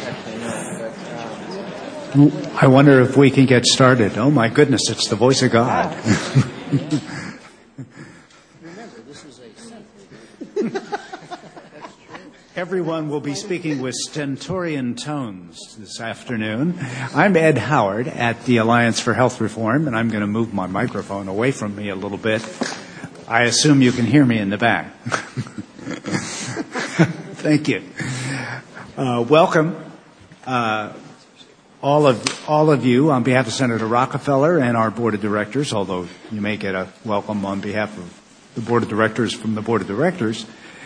I wonder if we can get started. Oh my goodness, it's the voice of God. Remember, this is a Everyone will be speaking with stentorian tones this afternoon. I'm Ed Howard at the Alliance for Health Reform, and I'm going to move my microphone away from me a little bit. I assume you can hear me in the back. Thank you. Welcome. All of you, on behalf of Senator Rockefeller and our Board of Directors, although you may get a welcome on behalf of the Board of Directors from the Board of Directors,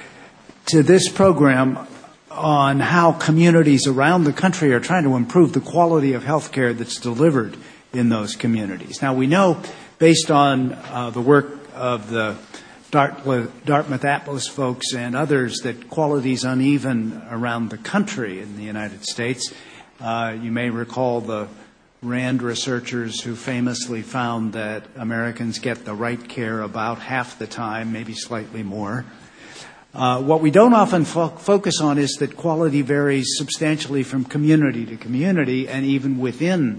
to this program on how communities around the country are trying to improve the quality of health care that's delivered in those communities. Now, we know, based on the work of the Dartmouth Atlas folks and others, that quality is uneven around the country in the United States. You may recall the RAND researchers who famously found that Americans get the right care about half the time, maybe slightly more. What we don't often focus on is that quality varies substantially from community to community and even within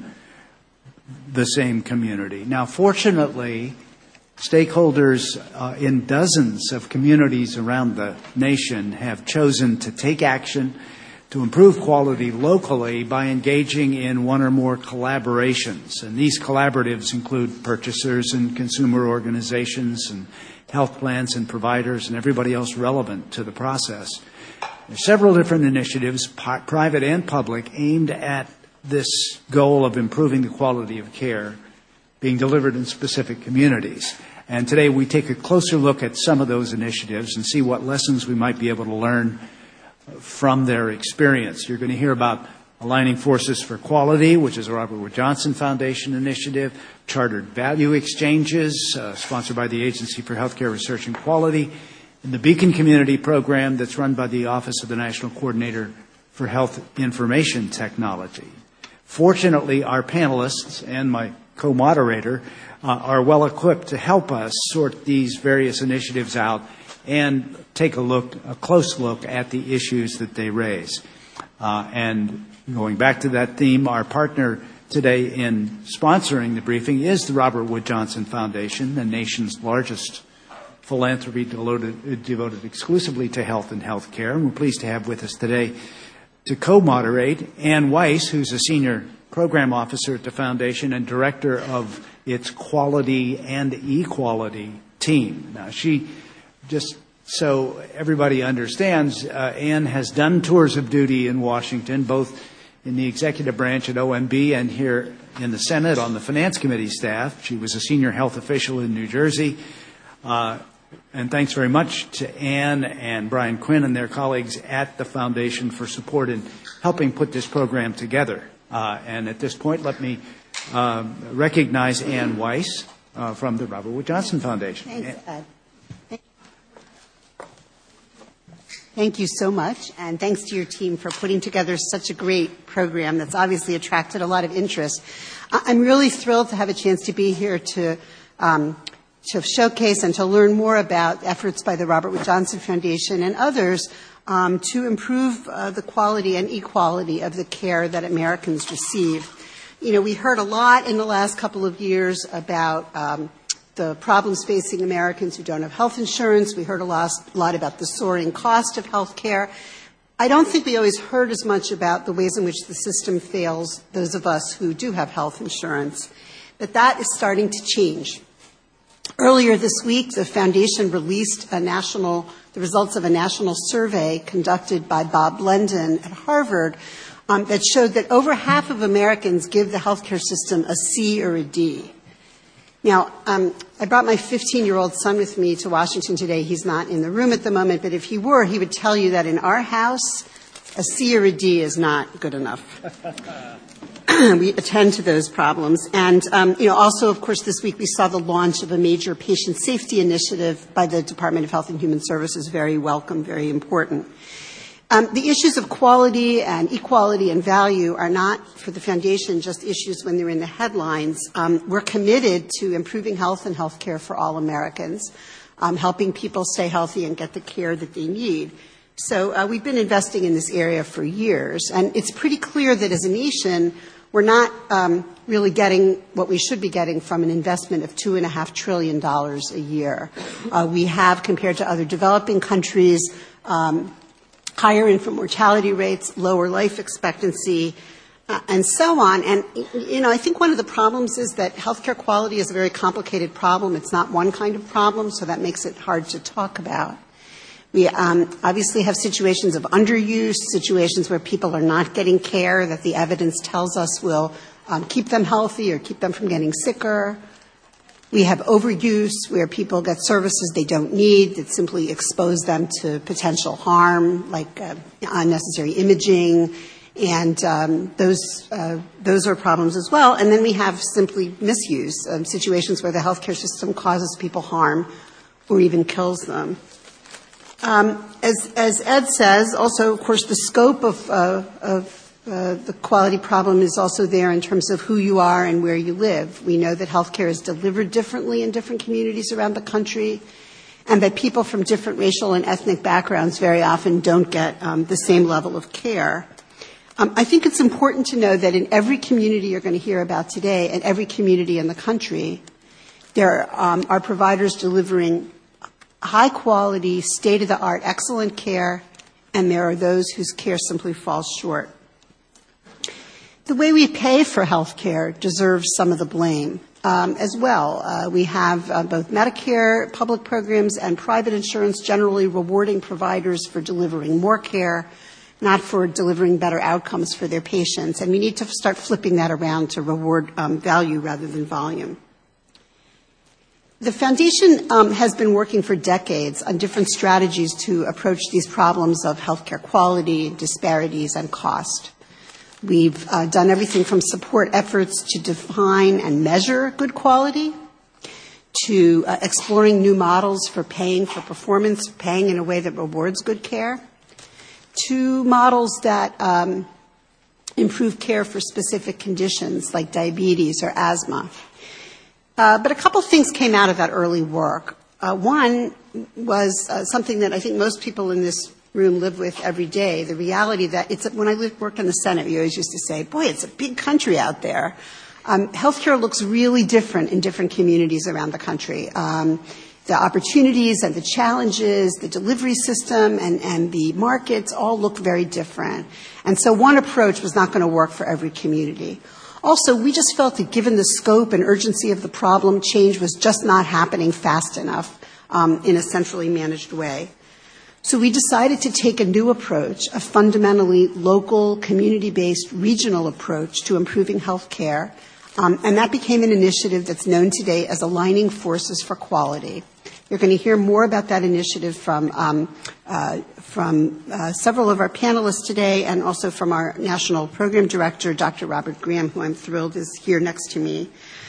the same community. Now, fortunately, stakeholders in dozens of communities around the nation have chosen to take action to improve quality locally by engaging in one or more collaborations. And these collaboratives include purchasers and consumer organizations and health plans and providers and everybody else relevant to the process. There are several different initiatives, private and public, aimed at this goal of improving the quality of care being delivered in specific communities. And today we take a closer look at some of those initiatives and see what lessons we might be able to learn from their experience. You're going to hear about Aligning Forces for Quality, which is a Robert Wood Johnson Foundation initiative, Chartered Value Exchanges, sponsored by the Agency for Healthcare Research and Quality, and the Beacon Community Program that's run by the Office of the National Coordinator for Health Information Technology. Fortunately, our panelists and my co-moderator are well equipped to help us sort these various initiatives out and take a close look at the issues that they raise. And going back to that theme, our partner today in sponsoring the briefing is the Robert Wood Johnson Foundation, the nation's largest philanthropy devoted exclusively to health and health care. And we're pleased to have with us today to co-moderate Ann Weiss, who's a senior program officer at the foundation and director of its quality and equality team. Now, she, just so everybody understands, Ann has done tours of duty in Washington, both in the executive branch at OMB and here in the Senate on the Finance Committee staff. She was a senior health official in New Jersey. And thanks very much to Ann and Brian Quinn and their colleagues at the Foundation for support in helping put this program together. And at this point, let me recognize Ann Weiss from the Robert Wood Johnson Foundation. Thanks, Ed. Thank you so much, and thanks to your team for putting together such a great program that's obviously attracted a lot of interest. I'm really thrilled to have a chance to be here to showcase and to learn more about efforts by the Robert Wood Johnson Foundation and others to improve the quality and equality of the care that Americans receive. You know, we heard a lot in the last couple of years about the problems facing Americans who don't have health insurance. We heard a lot about the soaring cost of health care. I don't think we always heard as much about the ways in which the system fails those of us who do have health insurance. But that is starting to change. Earlier this week, the Foundation released the results of a national survey conducted by Bob Blendon at Harvard that showed that over half of Americans give the healthcare system a C or a D. Now, I brought my 15-year-old son with me to Washington today. He's not in the room at the moment, but if he were, he would tell you that in our house, a C or a D is not good enough. We attend to those problems. And, also, of course, this week we saw the launch of a major patient safety initiative by the Department of Health and Human Services. Very welcome, very important. The issues of quality and equality and value are not, for the Foundation, just issues when they're in the headlines. We're committed to improving health and health care for all Americans, helping people stay healthy and get the care that they need. So we've been investing in this area for years, and it's pretty clear that as a nation, we're not really getting what we should be getting from an investment of $2.5 trillion a year. We have, compared to other developing countries, higher infant mortality rates, lower life expectancy, and so on. And, I think one of the problems is that healthcare quality is a very complicated problem. It's not one kind of problem, so that makes it hard to talk about. We obviously have situations of underuse, situations where people are not getting care that the evidence tells us will keep them healthy or keep them from getting sicker. We have overuse, where people get services they don't need that simply expose them to potential harm, like unnecessary imaging, and those are problems as well. And then we have simply misuse, situations where the healthcare system causes people harm or even kills them. As Ed says, also, of course, the scope of the quality problem is also there in terms of who you are and where you live. We know that healthcare is delivered differently in different communities around the country, and that people from different racial and ethnic backgrounds very often don't get the same level of care. I think it's important to know that in every community you're going to hear about today, and every community in the country, there are providers delivering high-quality, state-of-the-art, excellent care, and there are those whose care simply falls short. The way we pay for health care deserves some of the blame as well. We have both Medicare, public programs, and private insurance generally rewarding providers for delivering more care, not for delivering better outcomes for their patients. And we need to start flipping that around to reward value rather than volume. The Foundation has been working for decades on different strategies to approach these problems of healthcare quality, disparities, and cost. We've done everything from support efforts to define and measure good quality, to exploring new models for paying for performance, paying in a way that rewards good care, to models that improve care for specific conditions like diabetes or asthma. But a couple things came out of that early work. One was something that I think most people in this room live with every day, the reality that when I worked in the Senate, we always used to say, boy, it's a big country out there. Healthcare looks really different in different communities around the country. The opportunities and the challenges, the delivery system and the markets all look very different. And so one approach was not going to work for every community. Also, we just felt that given the scope and urgency of the problem, change was just not happening fast enough in a centrally managed way. So we decided to take a new approach, a fundamentally local, community-based, regional approach to improving health care, and that became an initiative that's known today as Aligning Forces for Quality. You're going to hear more about that initiative from several of our panelists today, and also from our National Program Director, Dr. Robert Graham, who I'm thrilled is here next to me.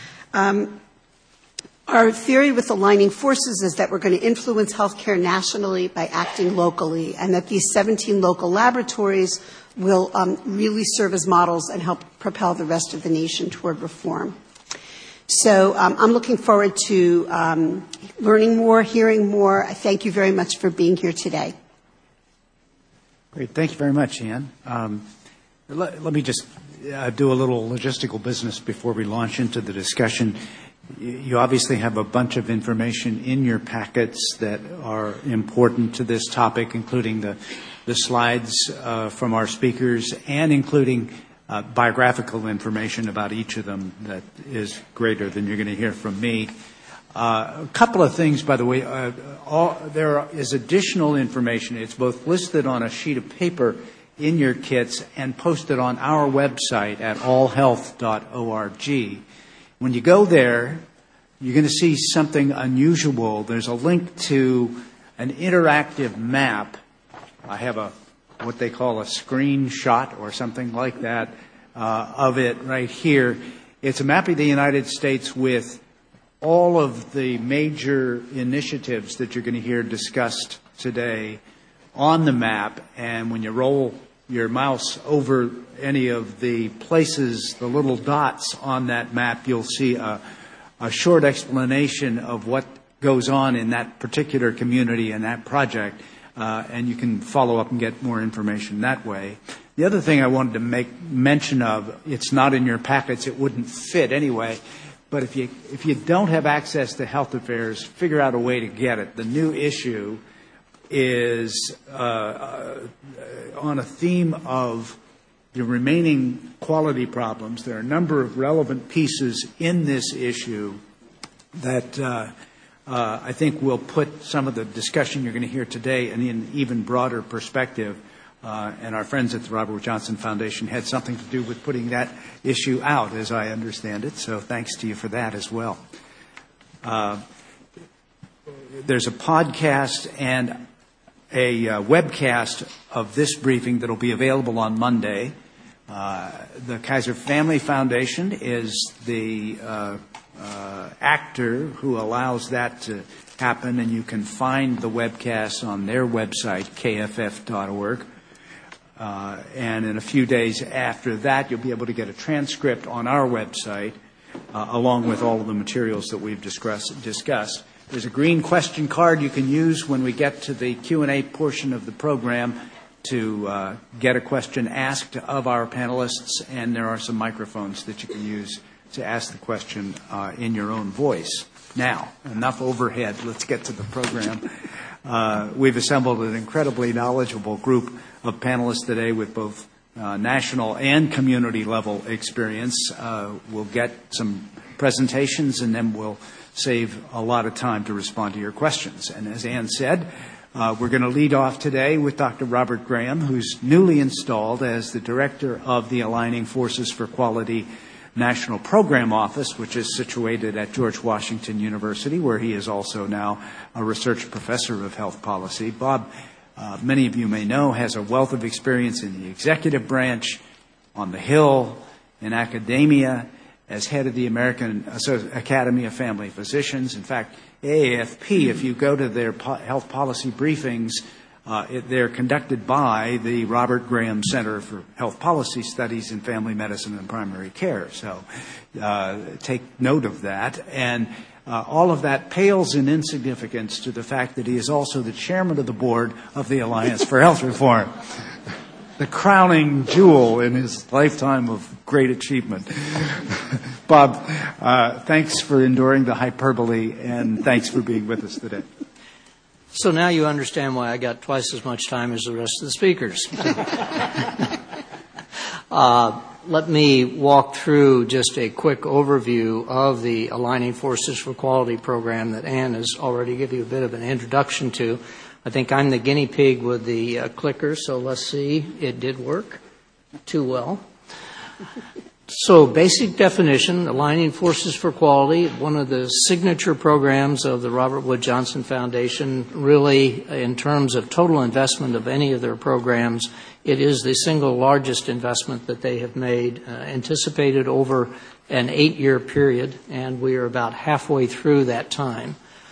Our theory with Aligning Forces is that we're going to influence healthcare nationally by acting locally, and that these 17 local laboratories will really serve as models and help propel the rest of the nation toward reform. So I'm looking forward to learning more, hearing more. I thank you very much for being here today. Great. Thank you very much, Ann. Let me just do a little logistical business before we launch into the discussion. You obviously have a bunch of information in your packets that are important to this topic, including the slides from our speakers and including biographical information about each of them that is greater than you're going to hear from me. A couple of things, by the way. There is additional information. It's both listed on a sheet of paper in your kits and posted on our website at allhealth.org. When you go there, you're going to see something unusual. There's a link to an interactive map. I have what they call a screenshot or something like that of it right here. It's a map of the United States with all of the major initiatives that you're going to hear discussed today on the map. And when you roll your mouse over any of the places, the little dots on that map, you'll see a short explanation of what goes on in that particular community and that project. and you can follow up and get more information that way. The other thing I wanted to make mention of, it's not in your packets, it wouldn't fit anyway, but if you don't have access to health affairs, figure out a way to get it. The new issue is on a theme of the remaining quality problems. There are a number of relevant pieces in this issue that I think will put some of the discussion you're going to hear today in an even broader perspective. And our friends at the Robert Wood Johnson Foundation had something to do with putting that issue out, as I understand it. So thanks to you for that as well. There's a podcast and a webcast of this briefing that will be available on Monday. The Kaiser Family Foundation is the actor who allows that to happen, and you can find the webcast on their website, kff.org. And in a few days after that, you'll be able to get a transcript on our website, along with all of the materials that we've discussed. There's a green question card you can use when we get to the Q&A portion of the program to get a question asked of our panelists, and there are some microphones that you can use to ask the question in your own voice. Now, enough overhead. Let's get to the program. We've assembled an incredibly knowledgeable group of panelists today with both national and community level experience. We'll get some presentations, and then we'll save a lot of time to respond to your questions. And as Ann said, we're going to lead off today with Dr. Robert Graham, who's newly installed as the director of the Aligning Forces for Quality National Program Office, which is situated at George Washington University, where he is also now a research professor of health policy. Bob, many of you may know, has a wealth of experience in the executive branch, on the Hill, in academia, as head of the American Academy of Family Physicians. In fact, AAFP, if you go to their health policy briefings, they're conducted by the Robert Graham Center for Health Policy Studies in Family Medicine and Primary Care. So take note of that. And all of that pales in insignificance to the fact that he is also the chairman of the board of the Alliance for Health Reform. The crowning jewel in his lifetime of great achievement. Bob, thanks for enduring the hyperbole, and thanks for being with us today. So now you understand why I got twice as much time as the rest of the speakers. Let me walk through just a quick overview of the Aligning Forces for Quality program that Ann has already given you a bit of an introduction to. I think I'm the guinea pig with the clicker, so let's see. It did work. Too well. So basic definition, Aligning Forces for Quality, one of the signature programs of the Robert Wood Johnson Foundation. Really, in terms of total investment of any of their programs, it is the single largest investment that they have made, anticipated over an 8-year period, and we are about halfway through that time.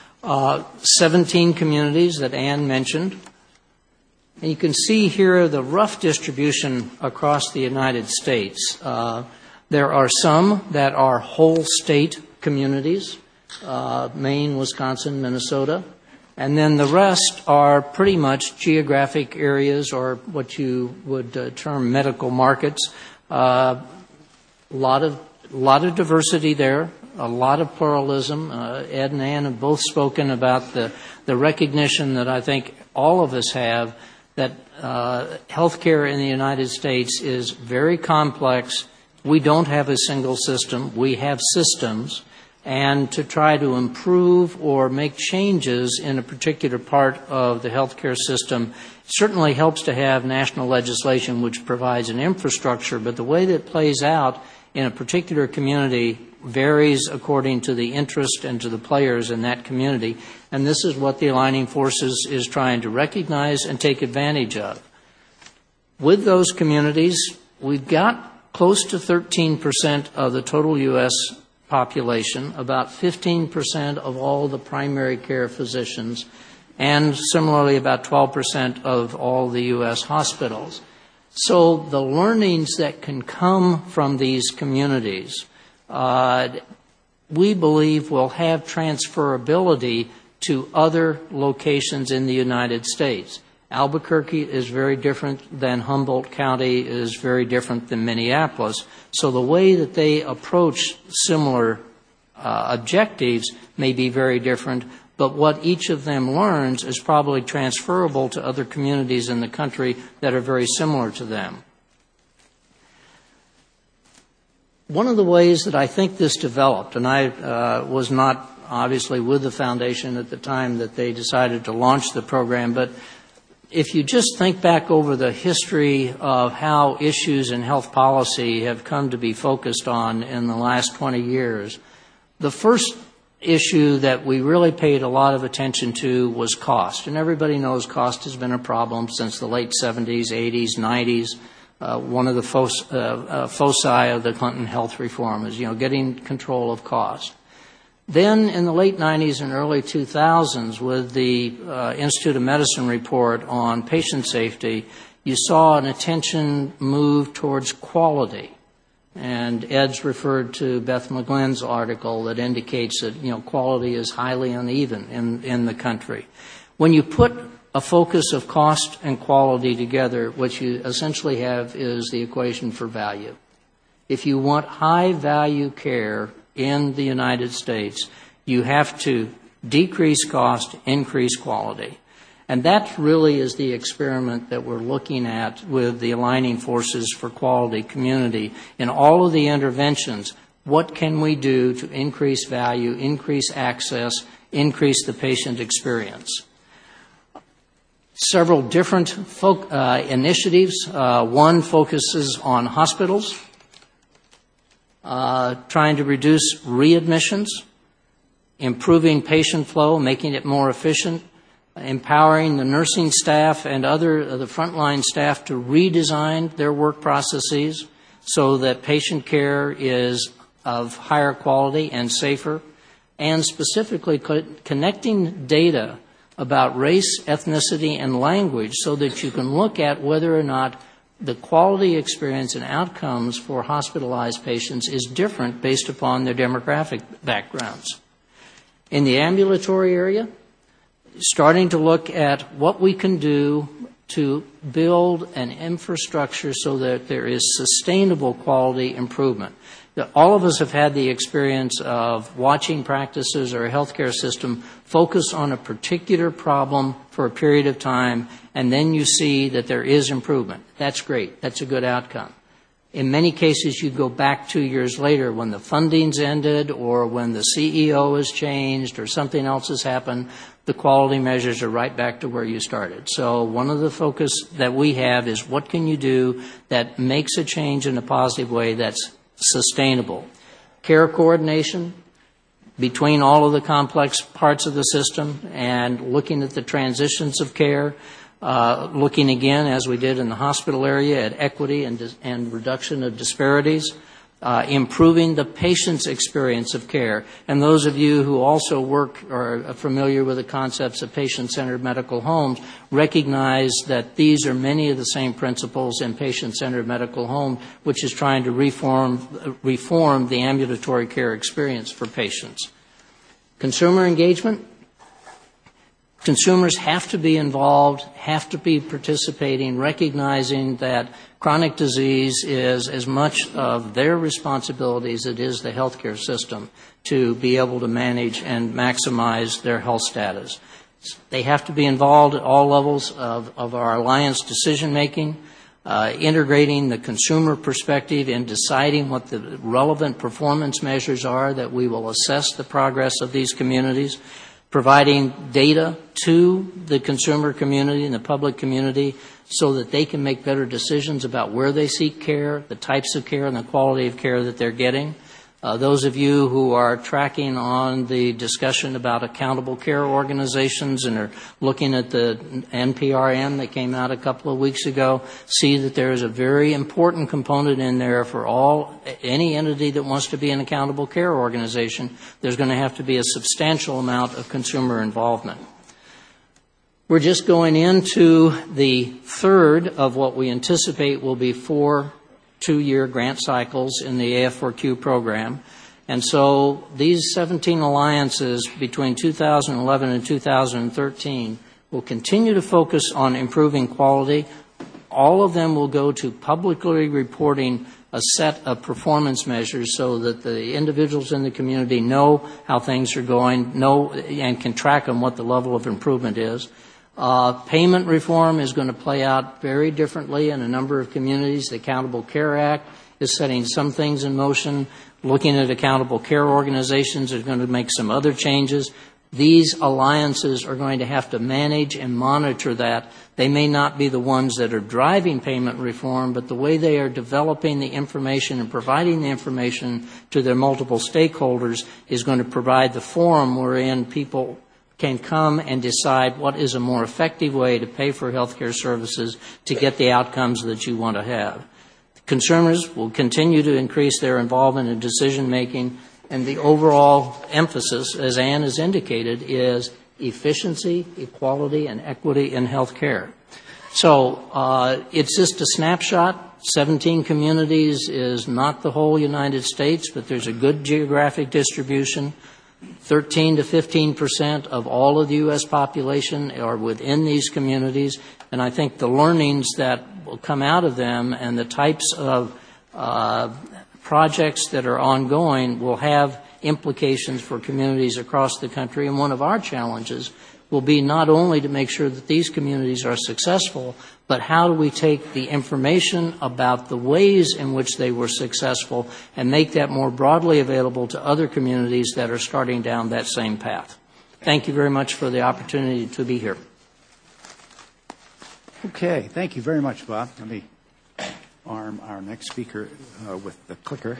17 communities that Ann mentioned. And you can see here the rough distribution across the United States. There are some that are whole state communities, Maine, Wisconsin, Minnesota. And then the rest are pretty much geographic areas, or what you would term medical markets. A lot of diversity there. A lot of pluralism. Ed and Ann have both spoken about the recognition that I think all of us have that healthcare in the United States is very complex. We don't have a single system. We have systems. And to try to improve or make changes in a particular part of the healthcare system certainly helps to have national legislation which provides an infrastructure, but the way that it plays out in a particular community varies according to the interest and to the players in that community. And this is what the Aligning Forces is trying to recognize and take advantage of. With those communities, we've got close to 13% of the total U.S. population, about 15% of all the primary care physicians, and similarly about 12% of all the U.S. hospitals. So the learnings that can come from these communities, we believe will have transferability to other locations in the United States. Albuquerque is very different than Humboldt County, is very different than Minneapolis. So the way that they approach similar objectives may be very different, but what each of them learns is probably transferable to other communities in the country that are very similar to them. One of the ways that I think this developed, and I was not obviously with the foundation at the time that they decided to launch the program, but if you just think back over the history of how issues in health policy have come to be focused on in the last 20 years, the first issue that we really paid a lot of attention to was cost. And everybody knows cost has been a problem since the late 70s, 80s, 90s. One of the foci of the Clinton health reform is, getting control of cost. Then in the late 90s and early 2000s, with the Institute of Medicine report on patient safety, you saw an attention move towards quality. And Ed's referred to Beth McGlynn's article that indicates that, quality is highly uneven in the country. When you put a focus of cost and quality together, what you essentially have is the equation for value. If you want high-value care in the United States, you have to decrease cost, increase quality. And that really is the experiment that we're looking at with the Aligning Forces for Quality community. In all of the interventions, what can we do to increase value, increase access, increase the patient experience? Several different initiatives. One focuses on hospitals, trying to reduce readmissions, improving patient flow, making it more efficient, empowering the nursing staff and the frontline staff to redesign their work processes so that patient care is of higher quality and safer, and specifically connecting data about race, ethnicity, and language so that you can look at whether or not the quality experience and outcomes for hospitalized patients is different based upon their demographic backgrounds. In the ambulatory area, starting to look at what we can do to build an infrastructure so that there is sustainable quality improvement. All of us have had the experience of watching practices or a healthcare system focus on a particular problem for a period of time, and then you see that there is improvement. That's great. That's a good outcome. In many cases, you go back 2 years later when the funding's ended or when the CEO has changed or something else has happened, the quality measures are right back to where you started. So one of the focus that we have is what can you do that makes a change in a positive way that's sustainable. Care coordination between all of the complex parts of the system and looking at the transitions of care, looking again, as we did in the hospital area, at equity and reduction of disparities, improving the patient's experience of care. And those of you who also work or are familiar with the concepts of patient-centered medical homes recognize that these are many of the same principles in patient-centered medical home, which is trying to reform the ambulatory care experience for patients. Consumer engagement. Consumers have to be involved, have to be participating, recognizing that chronic disease is as much of their responsibility as it is the healthcare system to be able to manage and maximize their health status. They have to be involved at all levels of our alliance decision-making, integrating the consumer perspective in deciding what the relevant performance measures are that we will assess the progress of these communities, providing data to the consumer community and the public community so that they can make better decisions about where they seek care, the types of care, and the quality of care that they're getting. Those of you who are tracking on the discussion about accountable care organizations and are looking at the NPRM that came out a couple of weeks ago see that there is a very important component in there for any entity that wants to be an accountable care organization. There's going to have to be a substantial amount of consumer involvement. We're just going into the third of what we anticipate will be 4 2-year grant cycles in the AF4Q program. And so these 17 alliances between 2011 and 2013 will continue to focus on improving quality. All of them will go to publicly reporting a set of performance measures so that the individuals in the community know how things are going, know and can track them what the level of improvement is. Payment reform is going to play out very differently in a number of communities. The Accountable Care Act is setting some things in motion. Looking at accountable care organizations is going to make some other changes. These alliances are going to have to manage and monitor that. They may not be the ones that are driving payment reform, but the way they are developing the information and providing the information to their multiple stakeholders is going to provide the forum wherein people can come and decide what is a more effective way to pay for healthcare services to get the outcomes that you want to have. Consumers will continue to increase their involvement in decision making. And the overall emphasis, as Ann has indicated, is efficiency, equality, and equity in health care. So it's just a snapshot. 17 communities is not the whole United States, but there's a good geographic distribution. 13 to 15% of all of the U.S. population are within these communities. And I think the learnings that will come out of them and the types of projects that are ongoing will have implications for communities across the country. And one of our challenges will be not only to make sure that these communities are successful, but how do we take the information about the ways in which they were successful and make that more broadly available to other communities that are starting down that same path. Thank you very much for the opportunity to be here. Okay, thank you very much, Bob. Let me arm our next speaker with the clicker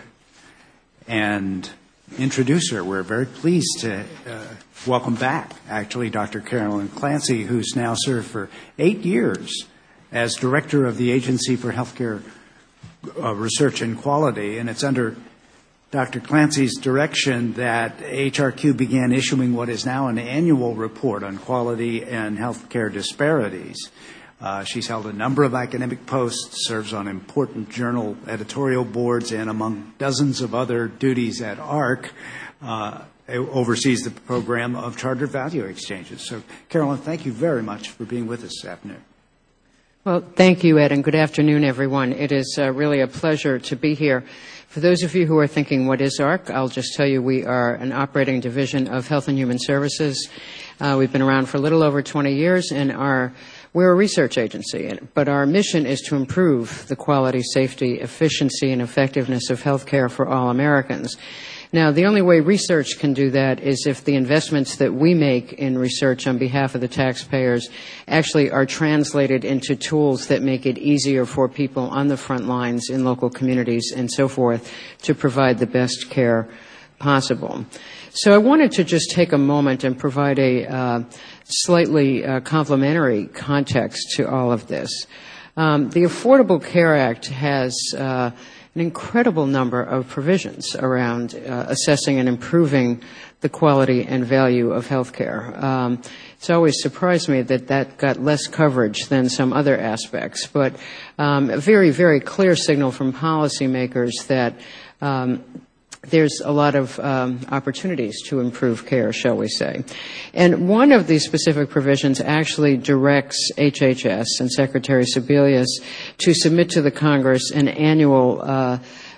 and introduce her. We're very pleased to welcome back, actually, Dr. Carolyn Clancy, who's now served for 8 years as Director of the Agency for Healthcare Research and Quality. And it's under Dr. Clancy's direction that HRQ began issuing what is now an annual report on quality and healthcare disparities. She's held a number of academic posts, serves on important journal editorial boards, and among dozens of other duties at AHRQ, oversees the program of chartered value exchanges. So, Carolyn, thank you very much for being with us this afternoon. Well, thank you, Ed, and good afternoon, everyone. It is really a pleasure to be here. For those of you who are thinking, what is AHRQ? I'll just tell you we are an operating division of Health and Human Services. We've been around for a little over 20 years, and we're a research agency, but our mission is to improve the quality, safety, efficiency, and effectiveness of healthcare for all Americans. Now, the only way research can do that is if the investments that we make in research on behalf of the taxpayers actually are translated into tools that make it easier for people on the front lines in local communities and so forth to provide the best care possible. So I wanted to just take a moment and provide a slightly complementary context to all of this. The Affordable Care Act has an incredible number of provisions around assessing and improving the quality and value of health care. It's always surprised me that got less coverage than some other aspects, but a very, very clear signal from policymakers that there's a lot of opportunities to improve care, shall we say. And one of these specific provisions actually directs HHS and Secretary Sebelius to submit to the Congress an annual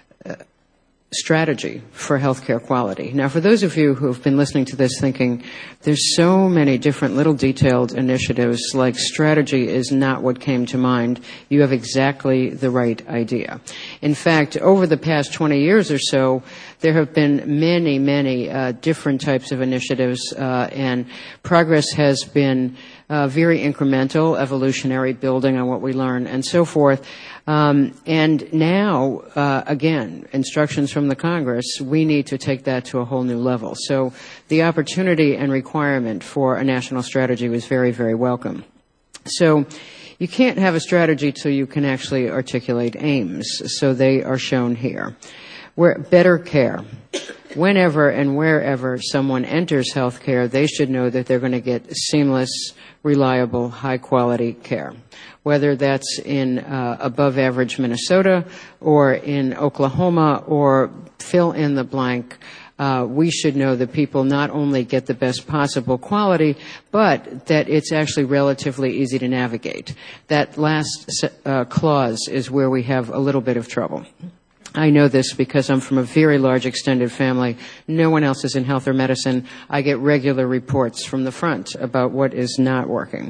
strategy for healthcare quality. Now, for those of you who have been listening to this thinking, there's so many different little detailed initiatives, like strategy is not what came to mind. You have exactly the right idea. In fact, over the past 20 years or so, there have been many, many different types of initiatives, and progress has been very incremental, evolutionary, building on what we learn, and so forth. And now, again, instructions from the Congress, we need to take that to a whole new level. So the opportunity and requirement for a national strategy was very, very welcome. So you can't have a strategy till you can actually articulate aims. So they are shown here. Better care. Whenever and wherever someone enters healthcare, they should know that they're going to get seamless, reliable, high-quality care. Whether that's in above-average Minnesota or in Oklahoma or fill in the blank, we should know that people not only get the best possible quality, but that it's actually relatively easy to navigate. That last clause is where we have a little bit of trouble. I know this because I'm from a very large extended family. No one else is in health or medicine. I get regular reports from the front about what is not working.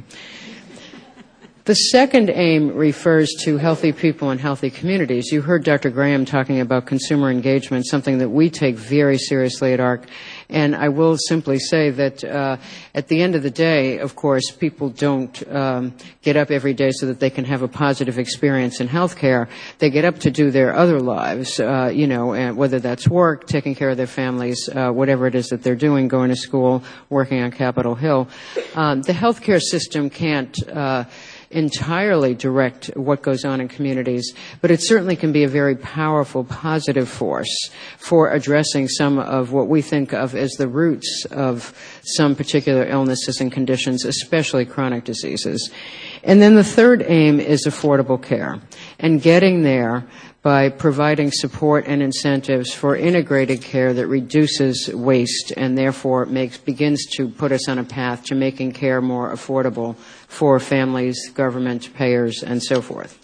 The second aim refers to healthy people and healthy communities. You heard Dr. Graham talking about consumer engagement, something that we take very seriously at AHRQ. And I will simply say that at the end of the day, of course, people don't get up every day so that they can have a positive experience in healthcare. They get up to do their other lives, and whether that's work, taking care of their families, whatever it is that they're doing, going to school, working on Capitol Hill. The healthcare system can't entirely direct what goes on in communities, but it certainly can be a very powerful, positive force for addressing some of what we think of as the roots of some particular illnesses and conditions, especially chronic diseases. And then the third aim is affordable care, and getting there by providing support and incentives for integrated care that reduces waste and therefore begins to put us on a path to making care more affordable for families, government, payers, and so forth.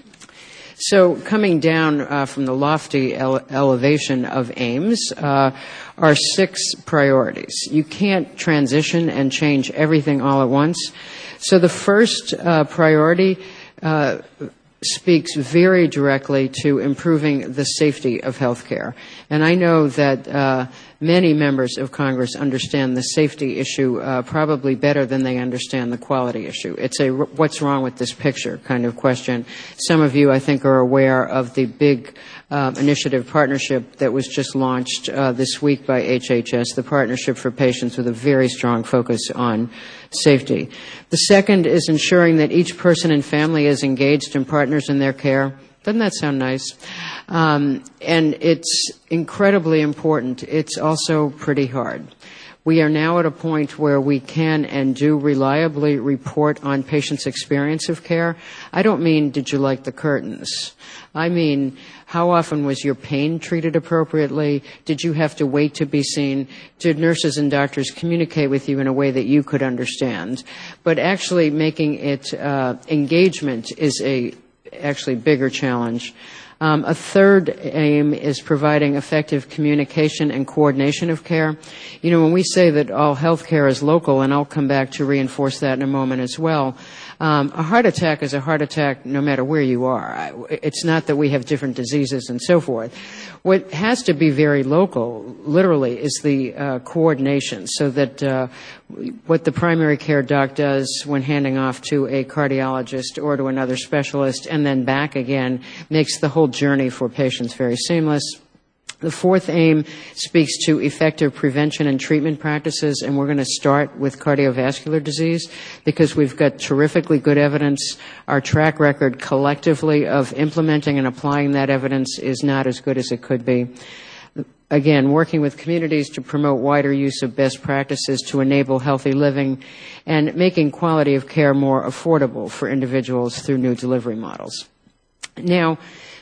So coming down from the lofty elevation of aims are 6 priorities. You can't transition and change everything all at once. So the first priority speaks very directly to improving the safety of healthcare. And I know that many members of Congress understand the safety issue probably better than they understand the quality issue. It's a what's wrong with this picture kind of question. Some of you, I think, are aware of the big initiative partnership that was just launched this week by HHS, the Partnership for Patients, with a very strong focus on safety. The second is ensuring that each person and family is engaged and partners in their care. Doesn't that sound nice? And it's incredibly important. It's also pretty hard. We are now at a point where we can and do reliably report on patients' experience of care. I don't mean, did you like the curtains? I mean, how often was your pain treated appropriately? Did you have to wait to be seen? Did nurses and doctors communicate with you in a way that you could understand? But actually making it engagement is actually bigger challenge. A third aim is providing effective communication and coordination of care. You know, when we say that all health care is local, and I'll come back to reinforce that in a moment as well, a heart attack is a heart attack no matter where you are. It's not that we have different diseases and so forth. What has to be very local, literally, is the coordination, so that what the primary care doc does when handing off to a cardiologist or to another specialist and then back again makes the whole journey for patients very seamless. The fourth aim speaks to effective prevention and treatment practices, and we're going to start with cardiovascular disease because we've got terrifically good evidence. Our track record collectively of implementing and applying that evidence is not as good as it could be. Again, working with communities to promote wider use of best practices to enable healthy living and making quality of care more affordable for individuals through new delivery models. Now,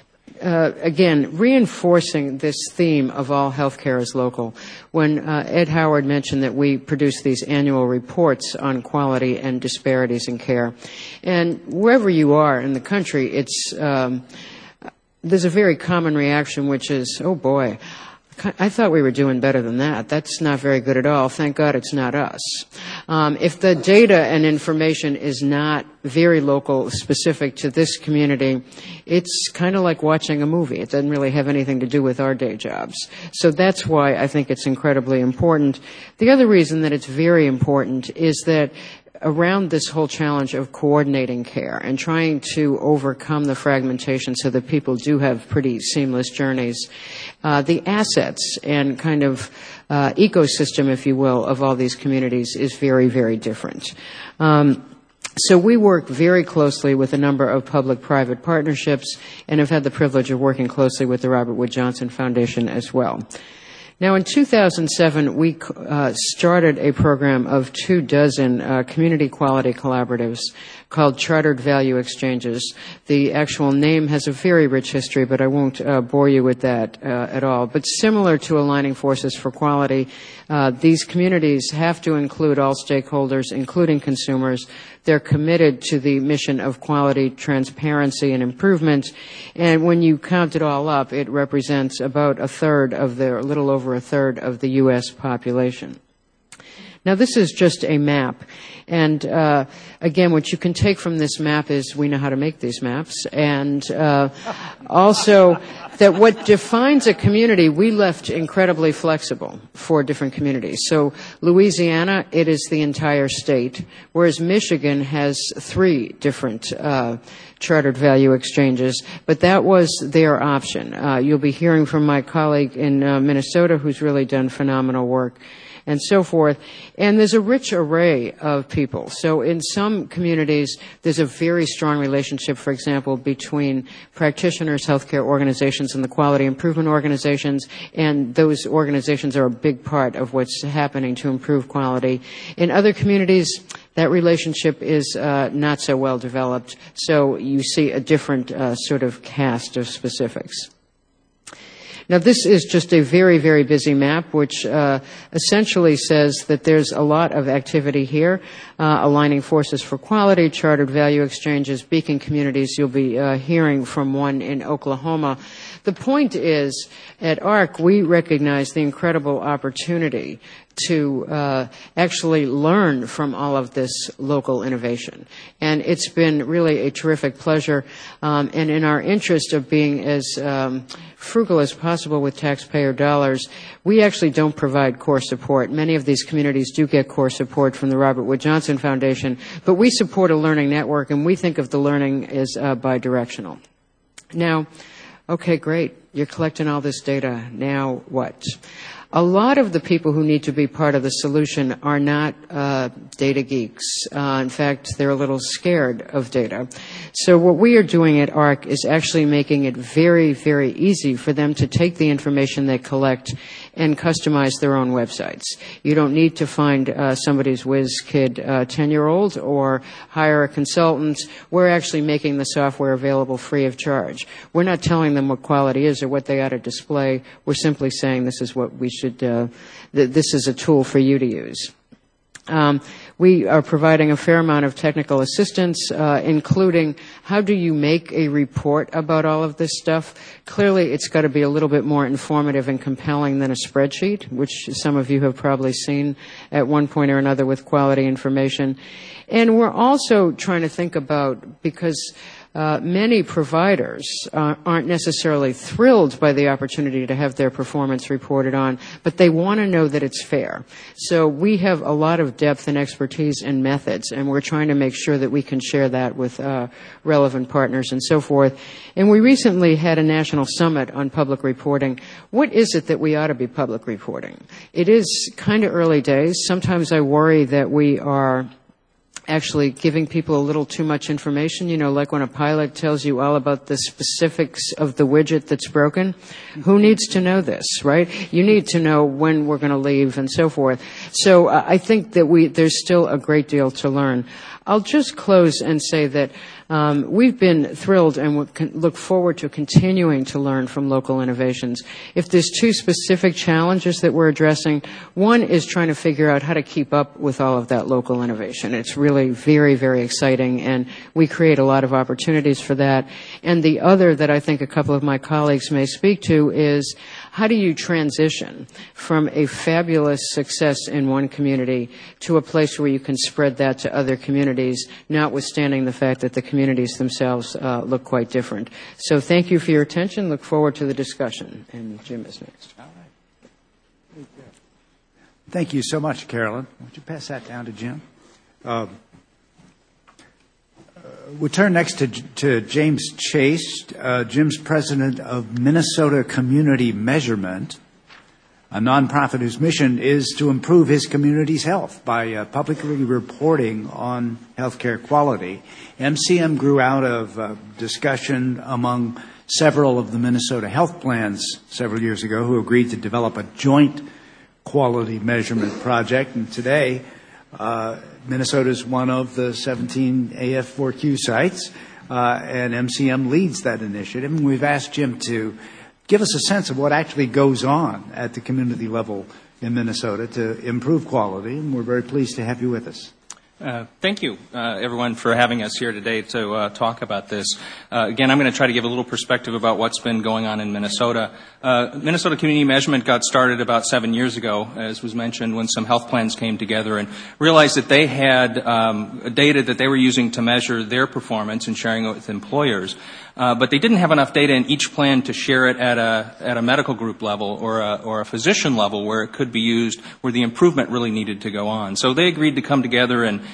again, reinforcing this theme of all healthcare is local. When Ed Howard mentioned that we produce these annual reports on quality and disparities in care, and wherever you are in the country, there's a very common reaction, which is, oh boy, I thought we were doing better than that. That's not very good at all. Thank God it's not us. If the data and information is not very local, specific to this community, it's kind of like watching a movie. It doesn't really have anything to do with our day jobs. So that's why I think it's incredibly important. The other reason that it's very important is that around this whole challenge of coordinating care and trying to overcome the fragmentation so that people do have pretty seamless journeys, the assets and kind of ecosystem, if you will, of all these communities is very, very different. So we work very closely with a number of public-private partnerships and have had the privilege of working closely with the Robert Wood Johnson Foundation as well. Now, in 2007, we started a program of 24 community quality collaboratives called Chartered Value Exchanges. The actual name has a very rich history, but I won't bore you with that at all. But similar to Aligning Forces for Quality, these communities have to include all stakeholders, including consumers. They're committed to the mission of quality, transparency, and improvement. And when you count it all up, it represents about a little over a third of the U.S. population. Now, this is just a map. And, again, what you can take from this map is we know how to make these maps. And also that what defines a community, we left incredibly flexible for different communities. So Louisiana, it is the entire state, whereas Michigan has 3 different chartered value exchanges, but that was their option. You'll be hearing from my colleague in Minnesota who's really done phenomenal work, and so forth. And there's a rich array of people. So in some communities, there's a very strong relationship, for example, between practitioners, healthcare organizations, and the quality improvement organizations, and those organizations are a big part of what's happening to improve quality. In other communities, that relationship is not so well developed, so you see a different sort of cast of specifics. Now, this is just a very, very busy map, which essentially says that there's a lot of activity here, Aligning Forces for Quality, Chartered Value Exchanges, Beacon Communities. You'll be hearing from one in Oklahoma. The point is, at ARC, we recognize the incredible opportunity to actually learn from all of this local innovation. And it's been really a terrific pleasure. And in our interest of being as frugal as possible with taxpayer dollars, we actually don't provide core support. Many of these communities do get core support from the Robert Wood Johnson Foundation, but we support a learning network, and we think of the learning as bidirectional. Now, okay, great. You're collecting all this data. Now what? A lot of the people who need to be part of the solution are not data geeks. In fact, they're a little scared of data. So what we are doing at ARC is actually making it very, very easy for them to take the information they collect and customize their own websites. You don't need to find somebody's whiz kid 10-year-old or hire a consultant. We're actually making the software available free of charge. We're not telling them what quality is or what they ought to display. We're simply saying this is what we should this is a tool for you to use. We are providing a fair amount of technical assistance, including how do you make a report about all of this stuff. Clearly, it's got to be a little bit more informative and compelling than a spreadsheet, which some of you have probably seen at one point or another with quality information. And we're also trying to think about, because many providers aren't necessarily thrilled by the opportunity to have their performance reported on, but they want to know that it's fair. So we have a lot of depth and expertise and methods, and we're trying to make sure that we can share that with relevant partners and so forth. And we recently had a national summit on public reporting. What is it that we ought to be public reporting? It is kind of early days. Sometimes I worry that we are actually giving people a little too much information, like when a pilot tells you all about the specifics of the widget that's broken. Who needs to know this, right? You need to know when we're going to leave and so forth. So I think that there's still a great deal to learn. I'll just close and say that we've been thrilled and look forward to continuing to learn from local innovations. If there's 2 specific challenges that we're addressing, one is trying to figure out how to keep up with all of that local innovation. It's really very, very exciting, and we create a lot of opportunities for that. And the other that I think a couple of my colleagues may speak to is how do you transition from a fabulous success in one community to a place where you can spread that to other communities, notwithstanding the fact that the communities themselves look quite different. So thank you for your attention. Look forward to the discussion. And Jim is next. All right. Thank you so much, Carolyn. Would you pass that down to Jim? We'll turn next to James Chase. Jim's president of Minnesota Community Measurement, a nonprofit whose mission is to improve his community's health by publicly reporting on healthcare quality. MCM grew out of discussion among several of the Minnesota health plans several years ago who agreed to develop a joint quality measurement project. And today, Minnesota is one of the 17 AF4Q sites, and MCM leads that initiative. And we've asked Jim to give us a sense of what actually goes on at the community level in Minnesota to improve quality, and we're very pleased to have you with us. Thank you, everyone, for having us here today to talk about this. Again, I'm going to try to give a little perspective about what's been going on in Minnesota. Minnesota Community Measurement got started about 7 years ago, as was mentioned, when some health plans came together and realized that they had data that they were using to measure their performance and sharing it with employers. But they didn't have enough data in each plan to share it at a medical group level or a physician level where it could be used, where the improvement really needed to go on. So they agreed to come together and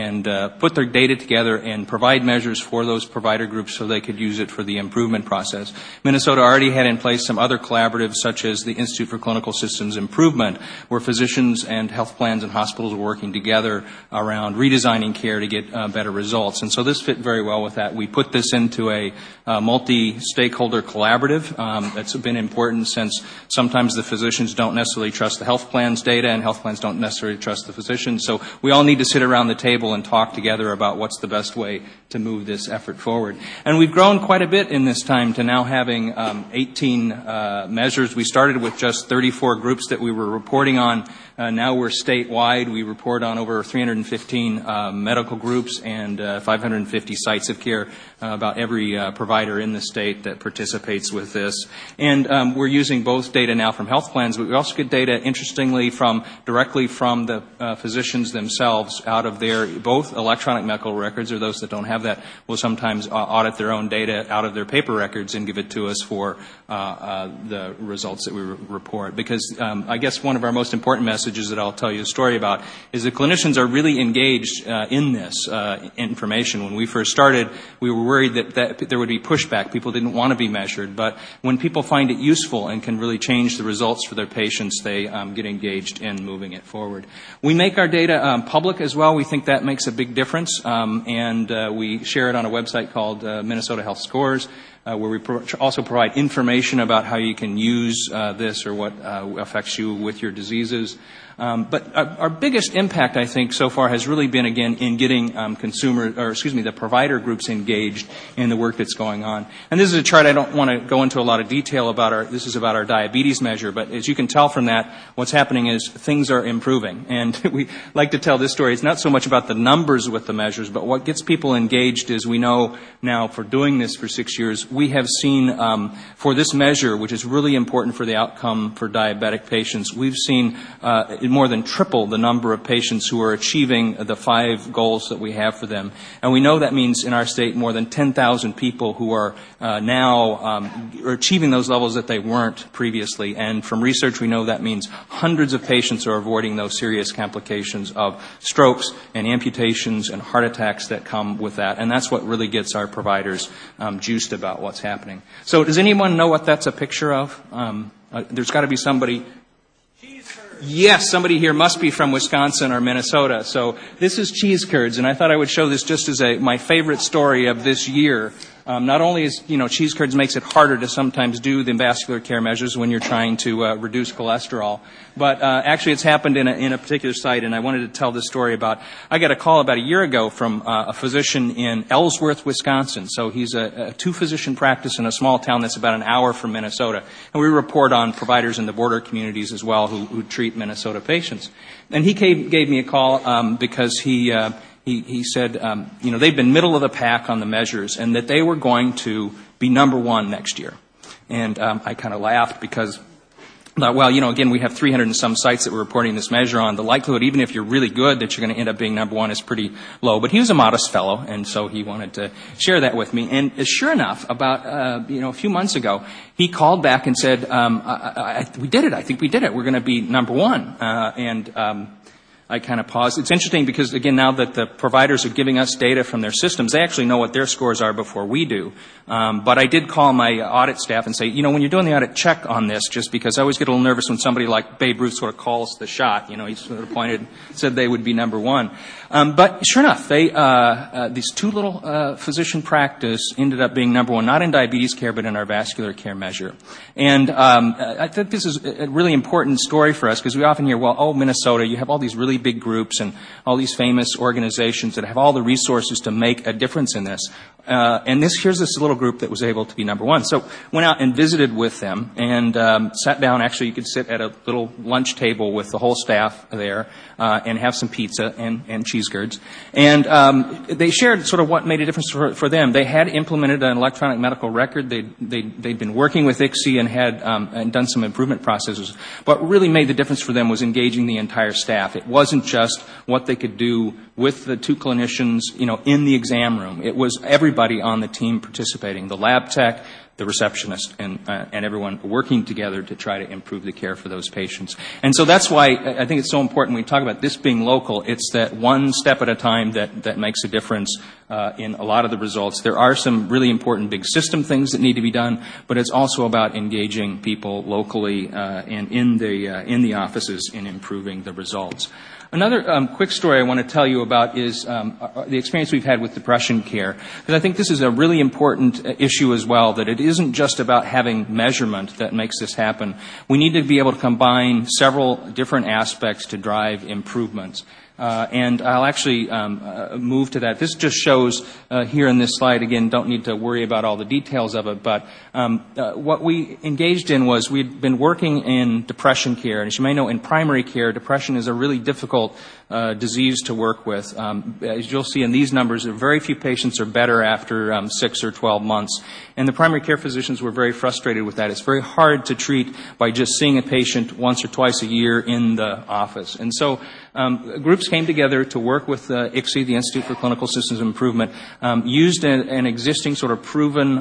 put their data together and provide measures for those provider groups so they could use it for the improvement process. Minnesota already had in place some other collaboratives, such as the Institute for Clinical Systems Improvement, where physicians and health plans and hospitals were working together around redesigning care to get better results. And so this fit very well with that. We put this into a multi-stakeholder collaborative. That's been important since sometimes the physicians don't necessarily trust the health plan's data and health plans don't necessarily trust the physicians. So we all need to sit around the table and talk together about what's the best way to move this effort forward. And we've grown quite a bit in this time to now having 18 measures. We started with just 34 groups that we were reporting on. Now we're statewide. We report on over 315 medical groups and 550 sites of care, about every provider in the state that participates with this. And we're using both data now from health plans, but we also get data, interestingly, directly from the physicians themselves out of their both electronic medical records, or those that don't have that will sometimes audit their own data out of their paper records and give it to us for the results that we report. Because I guess one of our most important messages that I'll tell you a story about is that clinicians are really engaged in this information. When we first started, we were worried that there would be pushback. People didn't want to be measured. But when people find it useful and can really change the results for their patients, they get engaged in moving it forward. We make our data public as well. We think that makes a big difference. And we share it on a website called Minnesota Health Scores, where we also provide information about how you can use this or what affects you with your diseases. But our biggest impact, I think, so far has really been, again, in getting the provider groups engaged in the work that's going on. And this is a chart I don't want to go into a lot of detail about. This is about our diabetes measure, but as you can tell from that, what's happening is things are improving. And we like to tell this story. It's not so much about the numbers with the measures, but what gets people engaged is we know now, for doing this for 6 years, we have seen for this measure, which is really important for the outcome for diabetic patients, we've seen more than triple the number of patients who are achieving the 5 goals that we have for them. And we know that means in our state more than 10,000 people who are now are achieving those levels that they weren't previously. And from research, we know that means hundreds of patients are avoiding those serious complications of strokes and amputations and heart attacks that come with that. And that's what really gets our providers juiced about what's happening. So does anyone know what that's a picture of? There's got to be somebody. Yes, somebody here must be from Wisconsin or Minnesota. So this is cheese curds, and I thought I would show this just as my favorite story of this year. Not only is, cheese curds makes it harder to sometimes do the vascular care measures when you're trying to reduce cholesterol, but actually it's happened in a particular site, and I wanted to tell this story about, I got a call about a year ago from a physician in Ellsworth, Wisconsin. So he's a 2-physician practice in a small town that's about an hour from Minnesota. And we report on providers in the border communities as well who treat Minnesota patients. And he gave me a call because he said, they've been middle of the pack on the measures and that they were going to be number 1 next year. And I kind of laughed because, again, we have 300 and some sites that we're reporting this measure on. The likelihood, even if you're really good, that you're going to end up being number 1 is pretty low. But he was a modest fellow, and so he wanted to share that with me. And sure enough, about a few months ago, he called back and said, we did it. I think we did it. We're going to be number 1. I kind of paused. It's interesting because, again, now that the providers are giving us data from their systems, they actually know what their scores are before we do. But I did call my audit staff and say, when you're doing the audit, check on this, just because I always get a little nervous when somebody like Babe Ruth sort of calls the shot. He sort of said they would be number one. But sure enough, these two little physician practice ended up being number one, not in diabetes care, but in our vascular care measure. And I think this is a really important story for us, because we often hear, Minnesota, you have all these really big groups and all these famous organizations that have all the resources to make a difference in this. And here's this little group that was able to be number one. So went out and visited with them and sat down. Actually, you could sit at a little lunch table with the whole staff there and have some pizza and cheese curds. And they shared sort of what made a difference for them. They had implemented an electronic medical record. They'd been working with ICSI and had and done some improvement processes. What really made the difference for them was engaging the entire staff. It wasn't just what they could do with the two clinicians, in the exam room. It was everybody on the team participating, the lab tech, the receptionist, and everyone working together to try to improve the care for those patients. And so that's why I think it's so important when we talk about this being local. It's that one step at a time that makes a difference in a lot of the results. There are some really important big system things that need to be done, but it's also about engaging people locally and in the offices in improving the results. Another quick story I want to tell you about is the experience we've had with depression care, because I think this is a really important issue as well, that it isn't just about having measurement that makes this happen. We need to be able to combine several different aspects to drive improvements. And I'll actually move to that. This just shows here in this slide, again, don't need to worry about all the details of it, but what we engaged in was we'd been working in depression care. And as you may know, in primary care, depression is a really difficult disease to work with. As you'll see in these numbers, very few patients are better after 6 or 12 months. And the primary care physicians were very frustrated with that. It's very hard to treat by just seeing a patient once or twice a year in the office. And so groups came together to work with ICSI, the Institute for Clinical Systems Improvement, used an existing sort of proven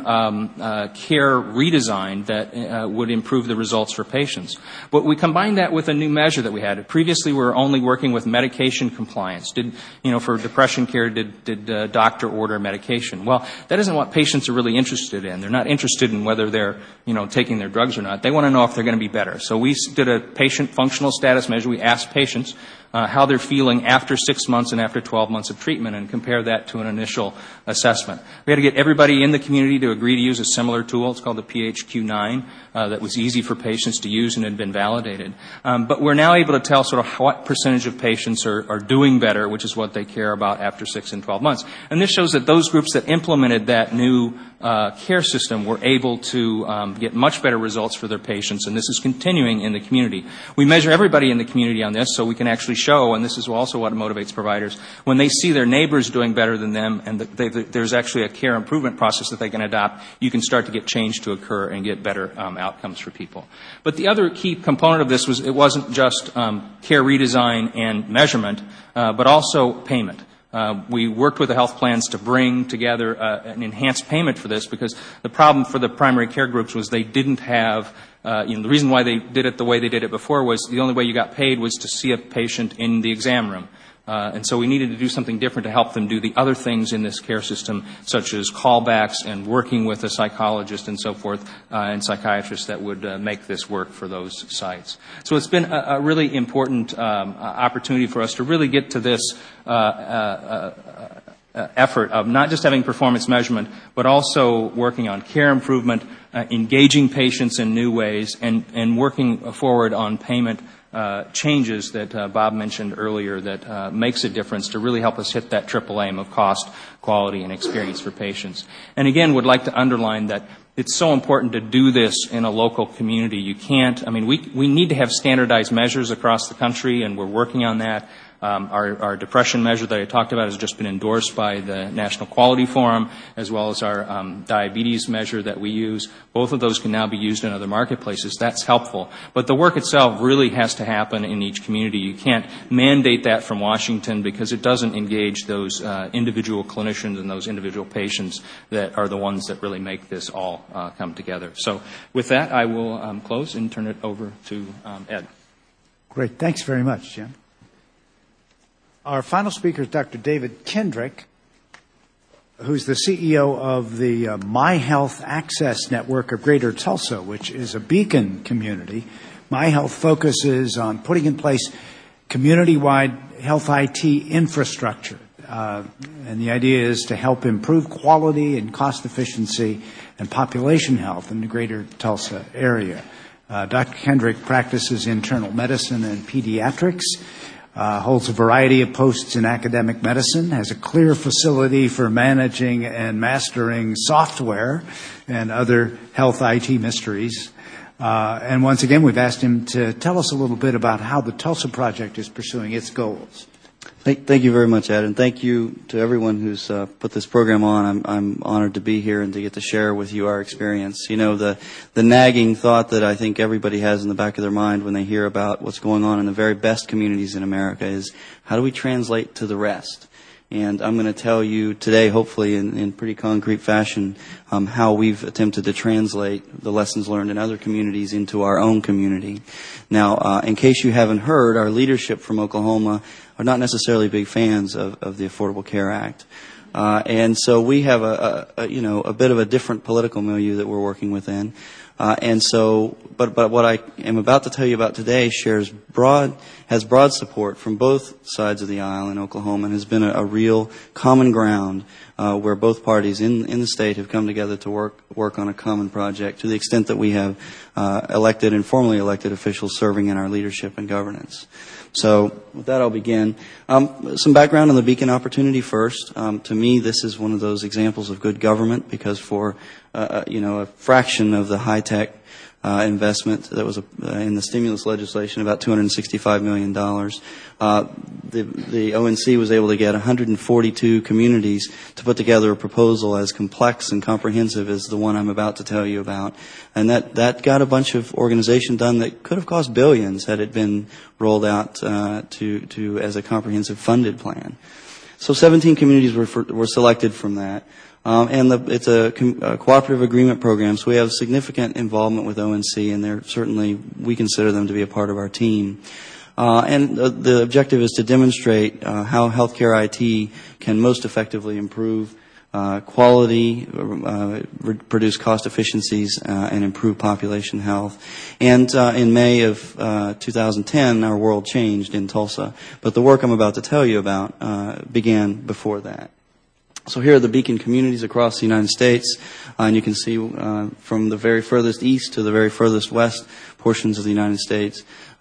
care redesign that would improve the results for patients. But we combined that with a new measure that we had. Previously, we were only working with medication compliance. For depression care, did doctor order medication? Well, that isn't what patients are really interested in. They're not interested in whether they're, taking their drugs or not. They want to know if they're going to be better. So we did a patient functional status measure. We asked patients how they're feeling after 6 months and after 12 months of treatment and compare that to an initial assessment. We had to get everybody in the community to agree to use a similar tool. It's called the PHQ-9 that was easy for patients to use and had been validated. But we're now able to tell sort of what percentage of patients are doing better, which is what they care about after 6 and 12 months. And this shows that those groups that implemented that new care system were able to get much better results for their patients, and this is continuing in the community. We measure everybody in the community on this, so we can actually show, and this is also what motivates providers, when they see their neighbors doing better than them and there's actually a care improvement process that they can adopt, you can start to get change to occur and get better outcomes for people. But the other key component of this was it wasn't just care redesign and measurement, but also payment. We worked with the health plans to bring together an enhanced payment for this, because the problem for the primary care groups was they didn't have, the reason why they did it the way they did it before was the only way you got paid was to see a patient in the exam room. And so we needed to do something different to help them do the other things in this care system, such as callbacks and working with a psychologist and so forth, and psychiatrists that would make this work for those sites. So it's been a really important opportunity for us to really get to this effort of not just having performance measurement, but also working on care improvement, engaging patients in new ways, and working forward on payment changes that Bob mentioned earlier that makes a difference to really help us hit that triple aim of cost, quality, and experience for patients. And again, would like to underline that it's so important to do this in a local community. You can't, we need to have standardized measures across the country, and we're working on that. Our depression measure that I talked about has just been endorsed by the National Quality Forum, as well as our diabetes measure that we use. Both of those can now be used in other marketplaces. That's helpful. But the work itself really has to happen in each community. You can't mandate that from Washington, because it doesn't engage those individual clinicians and those individual patients that are the ones that really make this all come together. So with that, I will close and turn it over to Ed. Great. Thanks very much, Jim. Our final speaker is Dr. David Kendrick, who's the CEO of the My Health Access Network of Greater Tulsa, which is a beacon community. My Health focuses on putting in place community-wide health IT infrastructure. And the idea is to help improve quality and cost efficiency and population health in the Greater Tulsa area. Dr. Kendrick practices internal medicine and pediatrics, holds a variety of posts in academic medicine, has a clear facility for managing and mastering software and other health IT mysteries. And once again, we've asked him to tell us a little bit about how the Tulsa Project is pursuing its goals. Thank you very much, Ed, and thank you to everyone who's put this program on. I'm honored to be here and to get to share with you our experience. You know, the nagging thought that I think everybody has in the back of their mind when they hear about what's going on in the very best communities in America is, how do we translate to the rest? And I'm going to tell you today, hopefully in pretty concrete fashion, how we've attempted to translate the lessons learned in other communities into our own community. Now, in case you haven't heard, our leadership from Oklahoma are not necessarily big fans of the Affordable Care Act. And so we have a bit of a different political milieu that we're working within. But what I am about to tell you about today has broad support from both sides of the aisle in Oklahoma, and has been a real common ground where both parties in the state have come together to work on a common project, to the extent that we have elected and formally elected officials serving in our leadership and governance. So with that, I'll begin. Some background on the Beacon opportunity first. To me, this is one of those examples of good government, because for a fraction of the high-tech investment that was in the stimulus legislation, about $265 million, the ONC was able to get 142 communities to put together a proposal as complex and comprehensive as the one I'm about to tell you about. And that got a bunch of organization done that could have cost billions had it been rolled out to as a comprehensive funded plan. So 17 communities were selected from that. It's a cooperative agreement program, so we have significant involvement with ONC, and we consider them to be a part of our team. The objective is to demonstrate how healthcare IT can most effectively improve quality, produce cost efficiencies, and improve population health. And in May of 2010, our world changed in Tulsa, but the work I'm about to tell you about began before that. So here are the Beacon communities across the United States, and you can see from the very furthest east to the very furthest west portions of the United States,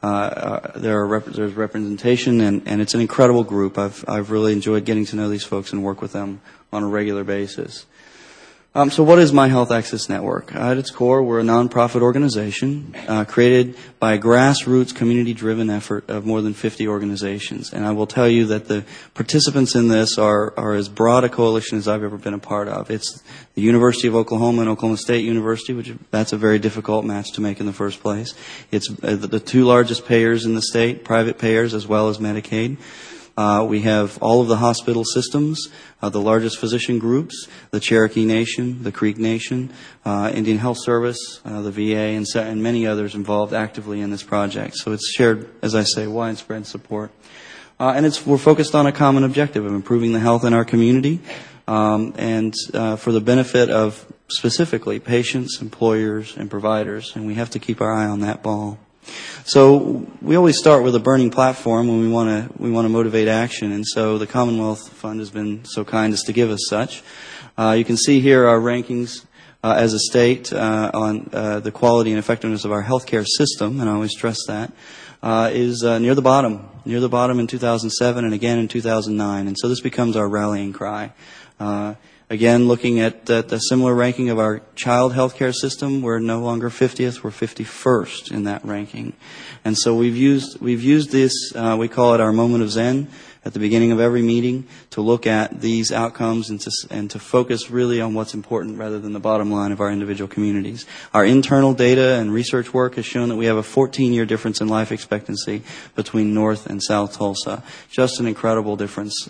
there's representation, and it's an incredible group. I've really enjoyed getting to know these folks and work with them on a regular basis. So what is My Health Access Network? At its core, we're a nonprofit organization created by a grassroots community-driven effort of more than 50 organizations. And I will tell you that the participants in this are as broad a coalition as I've ever been a part of. It's the University of Oklahoma and Oklahoma State University, that's a very difficult match to make in the first place. It's the two largest payers in the state, private payers as well as Medicaid. We have all of the hospital systems, the largest physician groups, the Cherokee Nation, the Creek Nation, Indian Health Service, the VA, and many others involved actively in this project. So it's shared, as I say, widespread support. We're focused on a common objective of improving the health in our community, and for the benefit of specifically patients, employers, and providers. And we have to keep our eye on that ball. So we always start with a burning platform when we want to motivate action, and so the Commonwealth Fund has been so kind as to give us such. You can see here our rankings as a state on the quality and effectiveness of our healthcare system, and I always stress that, is near the bottom in 2007 and again in 2009, and so this becomes our rallying cry. Again, looking at the similar ranking of our child health care system, we're no longer 50th, we're 51st in that ranking. And so we've used this, we call it our moment of Zen, at the beginning of every meeting, to look at these outcomes and to focus really on what's important rather than the bottom line of our individual communities. Our internal data and research work has shown that we have a 14-year difference in life expectancy between North and South Tulsa. Just an incredible difference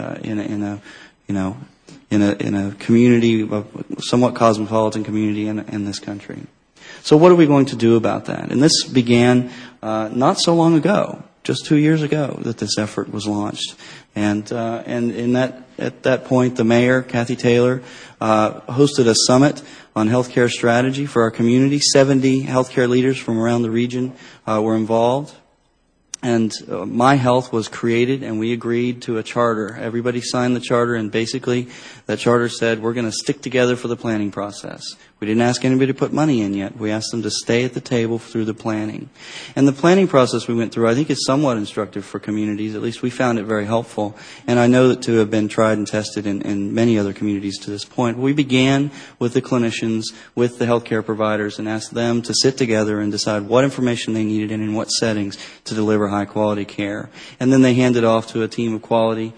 in a community, a somewhat cosmopolitan community in this country. So what are we going to do about that? And this began not so long ago, just 2 years ago that this effort was launched. And at that point, the mayor, Kathy Taylor, hosted a summit on healthcare strategy for our community. 70 healthcare leaders from around the region were involved. And My Health was created, and we agreed to a charter. Everybody signed the charter, and basically that charter said we're going to stick together for the planning process. We didn't ask anybody to put money in yet. We asked them to stay at the table through the planning. And the planning process we went through, I think, is somewhat instructive for communities. At least we found it very helpful. And I know that to have been tried and tested in many other communities to this point. We began with the clinicians, with the healthcare providers, and asked them to sit together and decide what information they needed and in what settings to deliver high-quality care. And then they handed off to a team of quality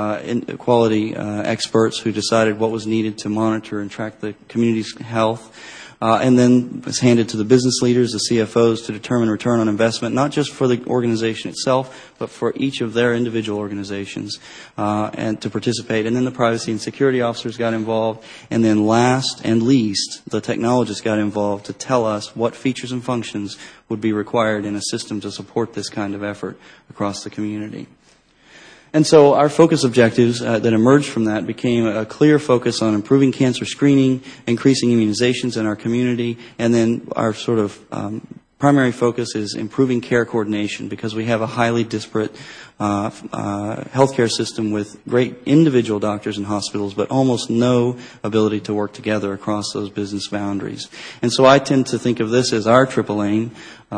experts who decided what was needed to monitor and track the community's health. And then it's handed to the business leaders, the CFOs, to determine return on investment, not just for the organization itself, but for each of their individual organizations, and to participate. And then the privacy and security officers got involved. And then last and least, the technologists got involved to tell us what features and functions would be required in a system to support this kind of effort across the community. And so our focus objectives that emerged from that became a clear focus on improving cancer screening, increasing immunizations in our community, and then our sort of primary focus is improving care coordination, because we have a highly disparate healthcare system with great individual doctors and hospitals, but almost no ability to work together across those business boundaries. And so I tend to think of this as our triple aim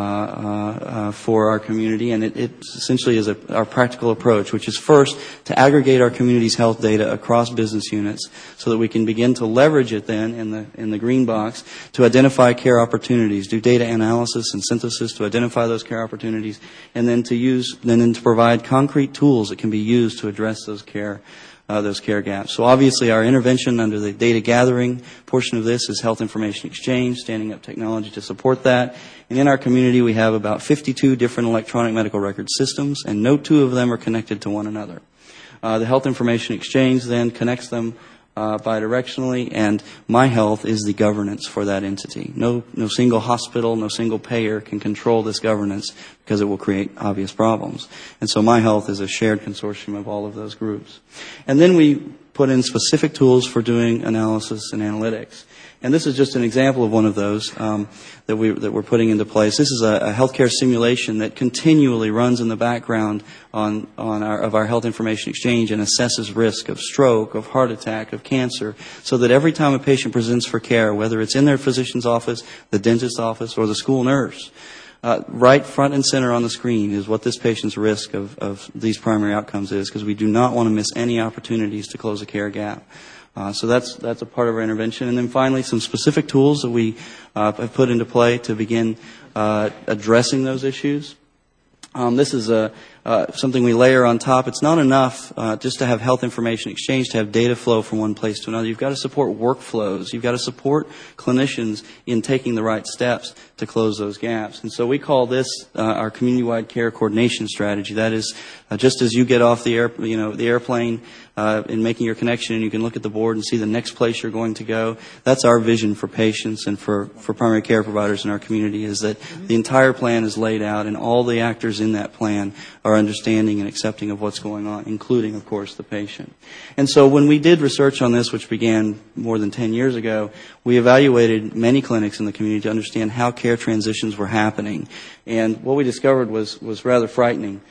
for our community, and it essentially is our practical approach, which is first to aggregate our community's health data across business units so that we can begin to leverage it then in the green box to identify care opportunities, do data analysis and synthesis to identify those care opportunities, and then to provide concrete tools that can be used to address those care gaps. So obviously our intervention under the data gathering portion of this is health information exchange, standing up technology to support that. And in our community we have about 52 different electronic medical record systems, and no two of them are connected to one another. The health information exchange then connects them bidirectionally, and My Health is the governance for that entity. No single hospital, no single payer can control this governance because it will create obvious problems. And so My Health is a shared consortium of all of those groups. And then we put in specific tools for doing analysis and analytics. And this is just an example of one of those that we're putting into place. This is a healthcare simulation that continually runs in the background of our health information exchange and assesses risk of stroke, of heart attack, of cancer, so that every time a patient presents for care, whether it's in their physician's office, the dentist's office, or the school nurse, right front and center on the screen is what this patient's risk of these primary outcomes is, because we do not want to miss any opportunities to close a care gap. So that's a part of our intervention. And then finally, some specific tools that we have put into play to begin addressing those issues. This is something we layer on top. It's not enough just to have health information exchange, to have data flow from one place to another. You've got to support workflows. You've got to support clinicians in taking the right steps to close those gaps. And so we call this our community-wide care coordination strategy. That is, just as you get off the airplane in making your connection, and you can look at the board and see the next place you're going to go. That's our vision for patients and for primary care providers in our community, is that the entire plan is laid out and all the actors in that plan are understanding and accepting of what's going on, including, of course, the patient. And so when we did research on this, which began more than 10 years ago, we evaluated many clinics in the community to understand how care transitions were happening. And what we discovered was rather frightening.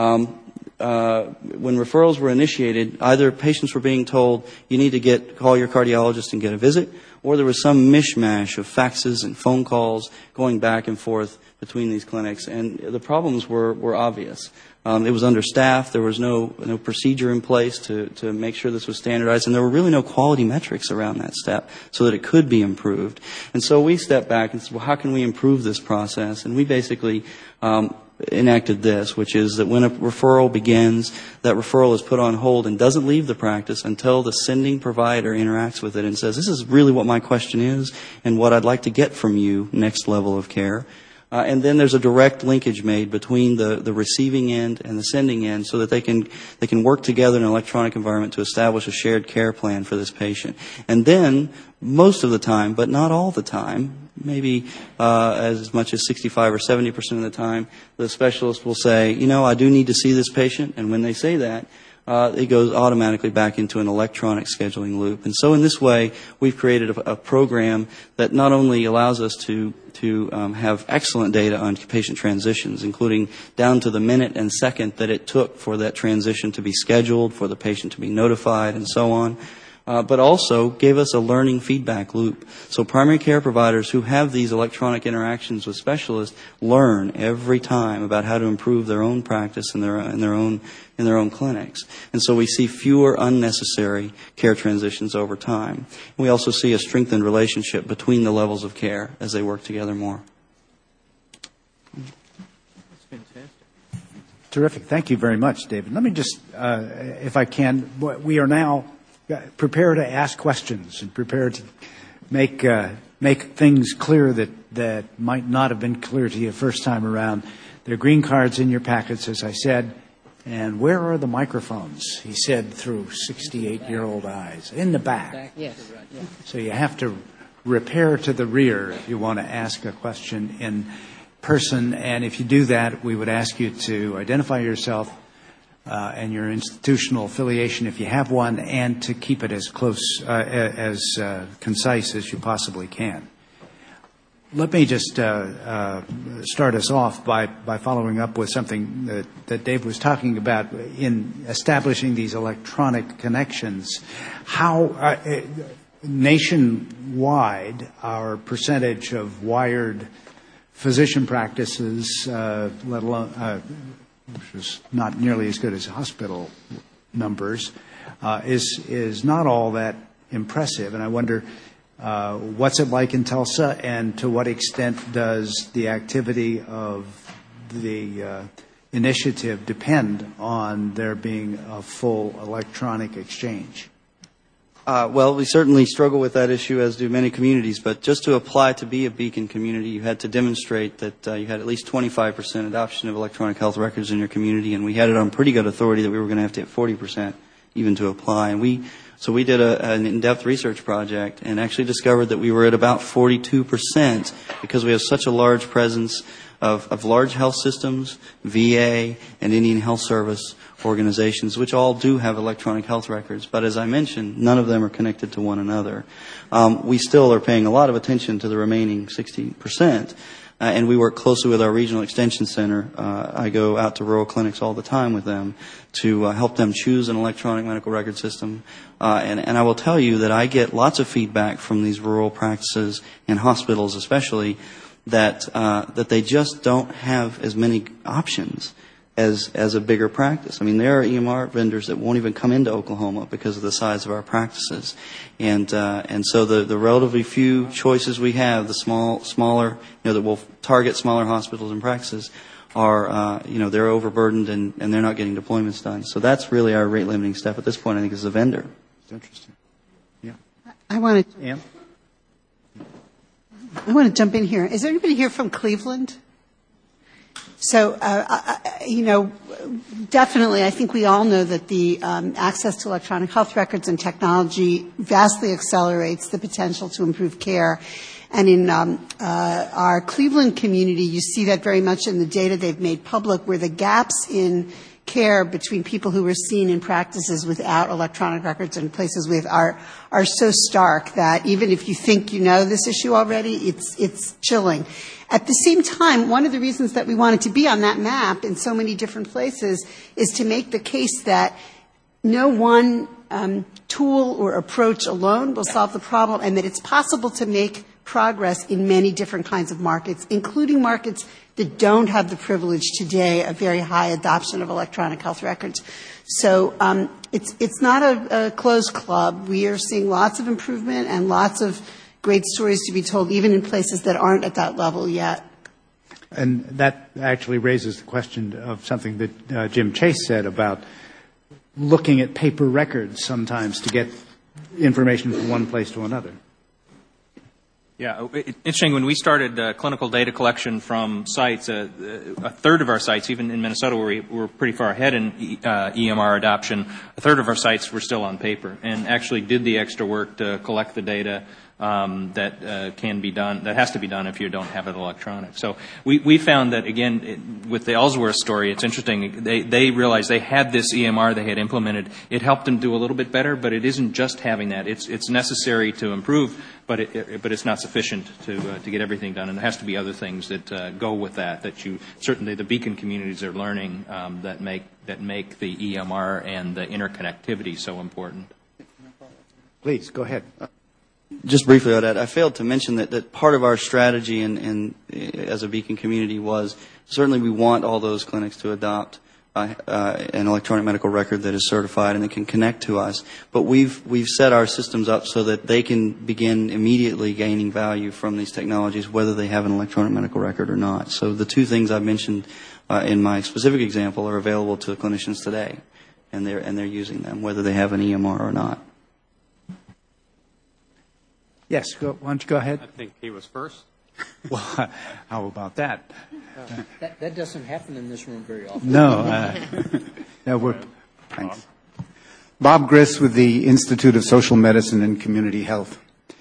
When referrals were initiated, either patients were being told, you need to call your cardiologist and get a visit, or there was some mishmash of faxes and phone calls going back and forth between these clinics. And the problems were obvious. It was understaffed. There was no procedure in place to make sure this was standardized, and there were really no quality metrics around that step so that it could be improved. And so we stepped back and said, well, how can we improve this process? And we basically enacted this, which is that when a referral begins, that referral is put on hold and doesn't leave the practice until the sending provider interacts with it and says, this is really what my question is and what I'd like to get from you, next level of care. And then there's a direct linkage made between the receiving end and the sending end so that they can work together in an electronic environment to establish a shared care plan for this patient. And then, most of the time, but not all the time, maybe as much as 65 or 70% of the time, the specialist will say, I do need to see this patient. And when they say that, it goes automatically back into an electronic scheduling loop. And so in this way, we've created a program that not only allows us to have excellent data on patient transitions, including down to the minute and second that it took for that transition to be scheduled, for the patient to be notified, and so on, but also gave us a learning feedback loop. So primary care providers who have these electronic interactions with specialists learn every time about how to improve their own practice in their own clinics. And so we see fewer unnecessary care transitions over time. We also see a strengthened relationship between the levels of care as they work together more. That's fantastic. Terrific. Thank you very much, David. Let me just, if I can, we are now prepared to ask questions and prepared to make things clear that might not have been clear to you first time around. There are green cards in your packets, as I said. And where are the microphones? He said through 68-year-old eyes. In the back. Yes. So you have to repair to the rear if you want to ask a question in person. And if you do that, we would ask you to identify yourself and your institutional affiliation if you have one, and to keep it as close, as concise as you possibly can. Let me just start us off by following up with something that Dave was talking about in establishing these electronic connections. How nationwide our percentage of wired physician practices, let alone which is not nearly as good as hospital numbers, is not all that impressive. And I wonder, what's it like in Tulsa, and to what extent does the activity of the initiative depend on there being a full electronic exchange? Well, we certainly struggle with that issue, as do many communities, but just to apply to be a Beacon community, you had to demonstrate that you had at least 25% adoption of electronic health records in your community, and we had it on pretty good authority that we were going to have to hit 40% even to apply. And so we did an in-depth research project and actually discovered that we were at about 42% because we have such a large presence of large health systems, VA, and Indian Health Service organizations, which all do have electronic health records. But as I mentioned, none of them are connected to one another. We still are paying a lot of attention to the remaining 60%. And we work closely with our regional extension center. I go out to rural clinics all the time with them to help them choose an electronic medical record system. And I will tell you that I get lots of feedback from these rural practices and hospitals especially that they just don't have as many options as a bigger practice. I mean, there are EMR vendors that won't even come into Oklahoma because of the size of our practices. And so the relatively few choices we have, the smaller, that will target smaller hospitals and practices are, they're overburdened and they're not getting deployments done. So that's really our rate limiting step at this point, I think, as a vendor. It's interesting. Yeah. I want Ann? to jump in here. Is there anybody here from Cleveland? So, definitely, I think we all know that the access to electronic health records and technology vastly accelerates the potential to improve care. And in our Cleveland community, you see that very much in the data they've made public, where the gaps in care between people who were seen in practices without electronic records and places with are so stark that even if you think you know this issue already, it's chilling. At the same time, one of the reasons that we wanted to be on that map in so many different places is to make the case that no one tool or approach alone will solve the problem, and that it's possible to make progress in many different kinds of markets, including markets that don't have the privilege today of very high adoption of electronic health records. So it's not a closed club. We are seeing lots of improvement and lots of great stories to be told, even in places that aren't at that level yet. And that actually raises the question of something that Jim Chase said about looking at paper records sometimes to get information from one place to another. Yeah, interesting. When we started clinical data collection from sites, a third of our sites, even in Minnesota where we were pretty far ahead in EMR adoption, a third of our sites were still on paper and actually did the extra work to collect the data that can be done, that has to be done if you don't have it electronic. So we found that, again, with the Ellsworth story, it's interesting. They realized they had this EMR they had implemented. It helped them do a little bit better, but it isn't just having that. It's necessary to improve, but it's not sufficient to get everything done. And there has to be other things that go with that you certainly the beacon communities are learning that make the EMR and the interconnectivity so important. Please, go ahead. Just briefly on that, I failed to mention that part of our strategy as a beacon community was certainly we want all those clinics to adopt an electronic medical record that is certified and that can connect to us. But we've set our systems up so that they can begin immediately gaining value from these technologies, whether they have an electronic medical record or not. So the two things I've mentioned in my specific example are available to clinicians today, and they're using them, whether they have an EMR or not. Yes, why don't you go ahead? I think he was first. Well, how about that? That doesn't happen in this room very often. No. Thanks. Bob Griss with the Institute of Social Medicine and Community Health.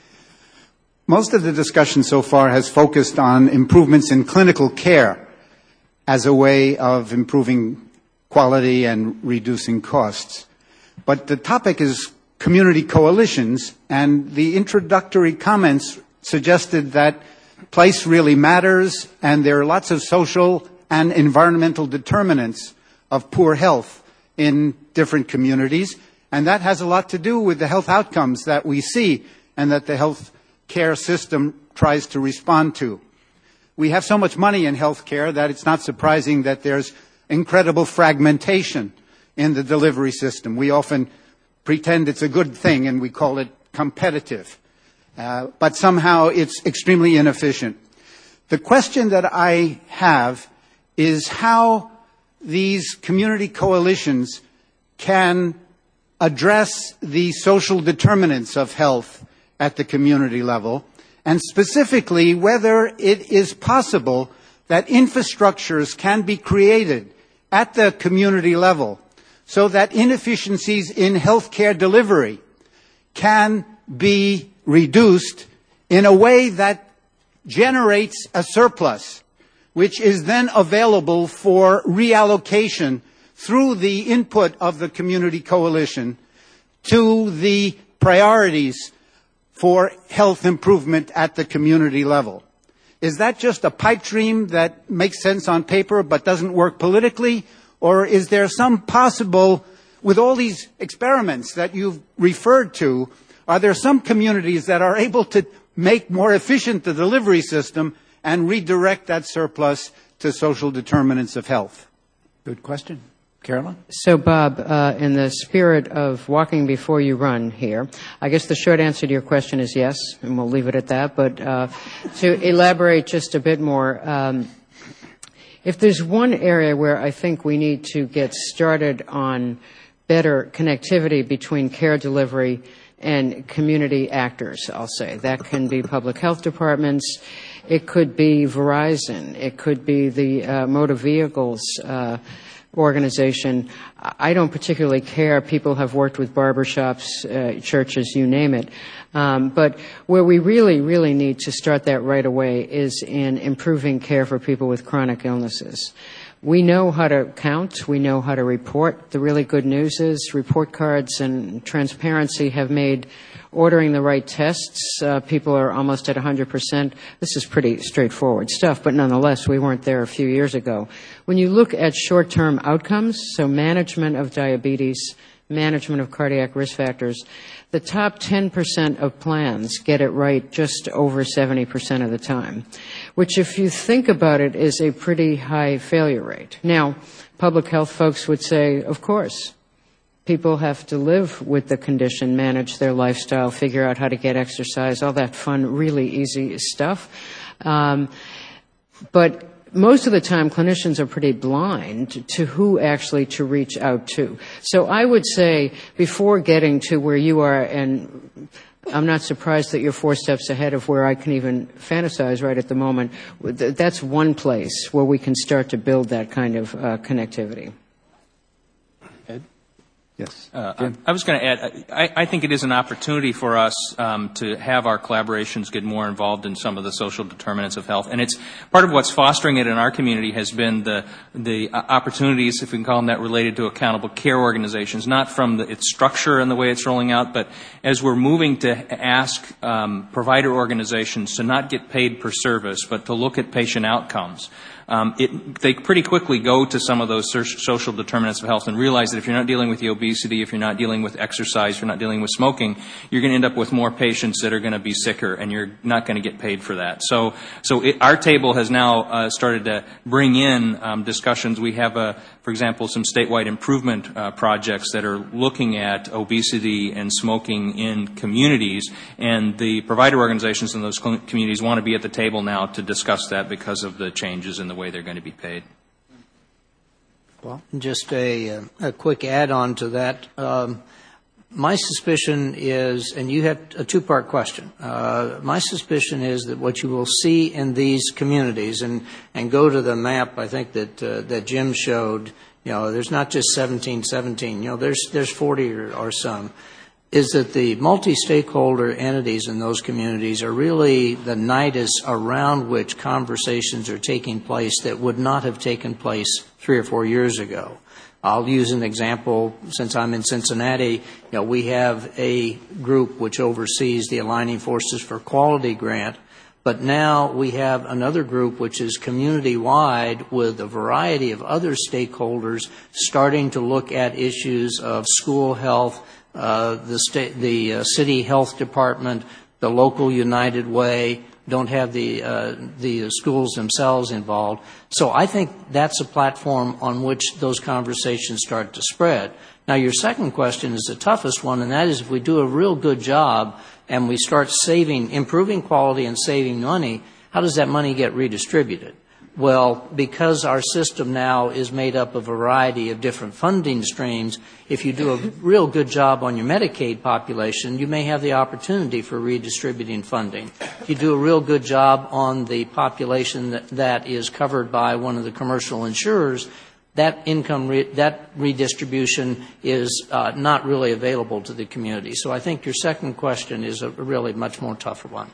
Most of the discussion so far has focused on improvements in clinical care as a way of improving quality and reducing costs. But the topic is community coalitions, and the introductory comments suggested that place really matters, and there are lots of social and environmental determinants of poor health in different communities, and that has a lot to do with the health outcomes that we see and that the health care system tries to respond to. We have so much money in health care that it's not surprising that there's incredible fragmentation in the delivery system. We often pretend it's a good thing and we call it competitive. But somehow it's extremely inefficient. The question that I have is how these community coalitions can address the social determinants of health at the community level, and specifically whether it is possible that infrastructures can be created at the community level so that inefficiencies in healthcare delivery can be reduced in a way that generates a surplus, which is then available for reallocation through the input of the community coalition to the priorities for health improvement at the community level. Is that just a pipe dream that makes sense on paper but doesn't work politically? Or is there some possible, with all these experiments that you've referred to, are there some communities that are able to make more efficient the delivery system and redirect that surplus to social determinants of health? Good question. Carolyn? So, Bob, in the spirit of walking before you run here, I guess the short answer to your question is yes, and we'll leave it at that. But to elaborate just a bit more, if there's one area where I think we need to get started on better connectivity between care delivery and community actors, I'll say. That can be public health departments. It could be Verizon. It could be the motor vehicles organization. I don't particularly care. People have worked with barbershops, churches, you name it. But where we really, really need to start that right away is in improving care for people with chronic illnesses. We know how to count. We know how to report. The really good news is report cards and transparency have made ordering the right tests. People are almost at 100%. This is pretty straightforward stuff, but nonetheless, we weren't there a few years ago. When you look at short-term outcomes, so management of diabetes, management of cardiac risk factors, the top 10% of plans get it right just over 70% of the time, which if you think about it is a pretty high failure rate. Now, public health folks would say, of course, people have to live with the condition, manage their lifestyle, figure out how to get exercise, all that fun, really easy stuff. But most of the time, clinicians are pretty blind to who actually to reach out to. So I would say, before getting to where you are and I'm not surprised that you're 4 steps ahead of where I can even fantasize right at the moment. That's one place where we can start to build that kind of connectivity. Ed? Yes. I was going to add, I think it is an opportunity for us to have our collaborations get more involved in some of the social determinants of health. And it's part of what's fostering it in our community has been the opportunities, if we can call them that, related to accountable care organizations, not from its structure and the way it's rolling out, but as we're moving to ask provider organizations to not get paid per service, but to look at patient outcomes. They pretty quickly go to some of those social determinants of health and realize that if you're not dealing with the obesity, if you're not dealing with exercise, if you're not dealing with smoking, you're going to end up with more patients that are going to be sicker, and you're not going to get paid for that. So our table has now started to bring in discussions. We have, for example, some statewide improvement projects that are looking at obesity and smoking in communities, and the provider organizations in those communities want to be at the table now to discuss that because of the changes in the way they're going to be paid. Well, just a quick add-on to that. My suspicion is, and you had a two-part question. My suspicion is that what you will see in these communities, and go to the map, I think that Jim showed. There's not just 17. There's 40 or some. Is that the multi-stakeholder entities in those communities are really the nidus around which conversations are taking place that would not have taken place 3 or 4 years ago. I'll use an example. Since I'm in Cincinnati, we have a group which oversees the Aligning Forces for Quality grant, but now we have another group which is community-wide with a variety of other stakeholders starting to look at issues of school health, the city health department, the local United Way, don't have the schools themselves involved. So I think that's a platform on which those conversations start to spread. Now, your second question is the toughest one, and that is if we do a real good job and we start improving quality and saving money, how does that money get redistributed? Well, because our system now is made up of a variety of different funding streams, if you do a real good job on your Medicaid population, you may have the opportunity for redistributing funding. If you do a real good job on the population that is covered by one of the commercial insurers, that redistribution is not really available to the community. So I think your second question is a really much more tougher one.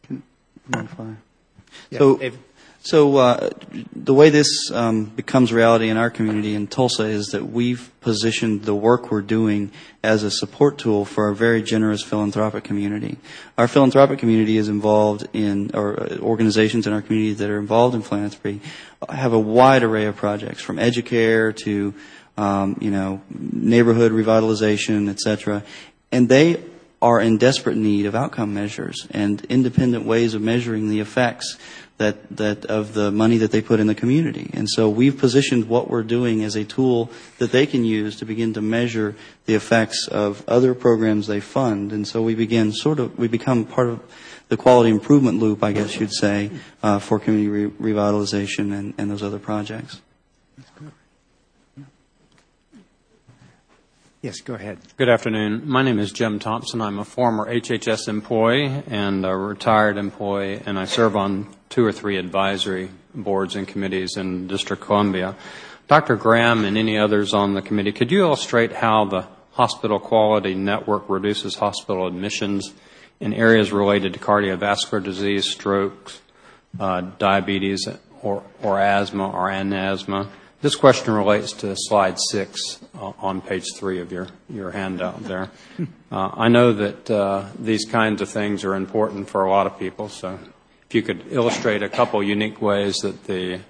So the way this becomes reality in our community in Tulsa is that we've positioned the work we're doing as a support tool for a very generous philanthropic community. Our philanthropic community is involved in, or organizations in our community that are involved in philanthropy have a wide array of projects, from Educare to neighborhood revitalization, etc. And they are in desperate need of outcome measures and independent ways of measuring the effects that of the money that they put in the community. And so we've positioned what we're doing as a tool that they can use to begin to measure the effects of other programs they fund. And so we become part of the quality improvement loop, I guess you'd say, for community revitalization and those other projects. That's good. Yes, go ahead. Good afternoon. My name is Jim Thompson. I'm a former HHS employee and a retired employee, and I serve on 2 or 3 advisory boards and committees in District of Columbia. Dr. Graham and any others on the committee, could you illustrate how the Hospital Quality Network reduces hospital admissions in areas related to cardiovascular disease, strokes, diabetes, or asthma or anasthma? This question relates to slide 6 on page 3 of your handout there. I know that these kinds of things are important for a lot of people, so if you could illustrate a couple unique ways that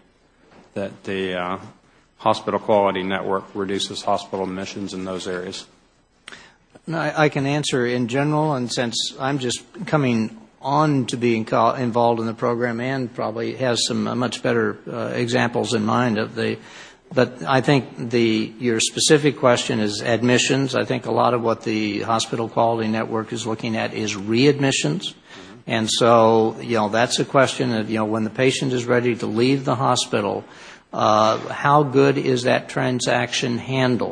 the Hospital Quality Network reduces hospital admissions in those areas. I can answer in general, and since I'm just coming on to being involved in the program and probably has some much better examples in mind of but I think your specific question is admissions. I think a lot of what the Hospital Quality Network is looking at is readmissions. And so, that's a question of, when the patient is ready to leave the hospital, how good is that transaction handled?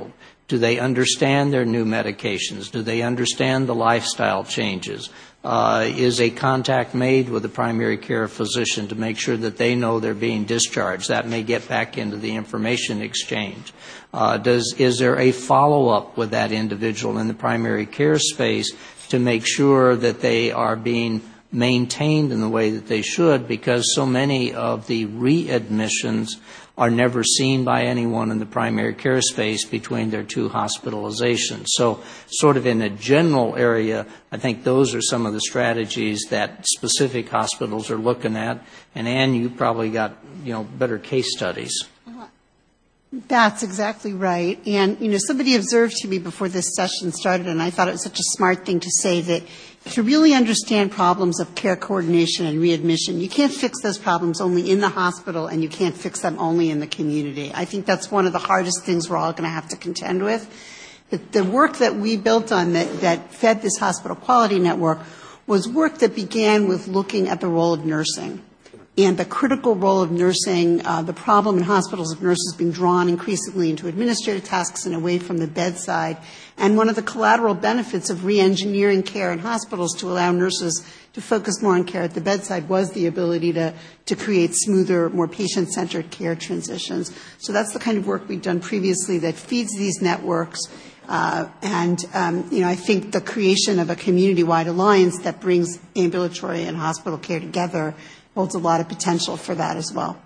Do they understand their new medications? Do they understand the lifestyle changes? Is a contact made with the primary care physician to make sure that they know they're being discharged? That may get back into the information exchange. Is there a follow-up with that individual in the primary care space to make sure that they are being maintained in the way that they should, because so many of the readmissions are never seen by anyone in the primary care space between their two hospitalizations. So sort of in a general area, I think those are some of the strategies that specific hospitals are looking at. And Ann, you probably got, better case studies. That's exactly right. And, somebody observed to me before this session started, and I thought it was such a smart thing to say, that to really understand problems of care coordination and readmission, you can't fix those problems only in the hospital, and you can't fix them only in the community. I think that's one of the hardest things we're all going to have to contend with. The work that we built on that fed this hospital quality network was work that began with looking at the role of nursing and the critical role of nursing, the problem in hospitals of nurses being drawn increasingly into administrative tasks and away from the bedside. And one of the collateral benefits of re-engineering care in hospitals to allow nurses to focus more on care at the bedside was the ability to create smoother, more patient-centered care transitions. So that's the kind of work we've done previously that feeds these networks. I think the creation of a community-wide alliance that brings ambulatory and hospital care together holds a lot of potential for that as well.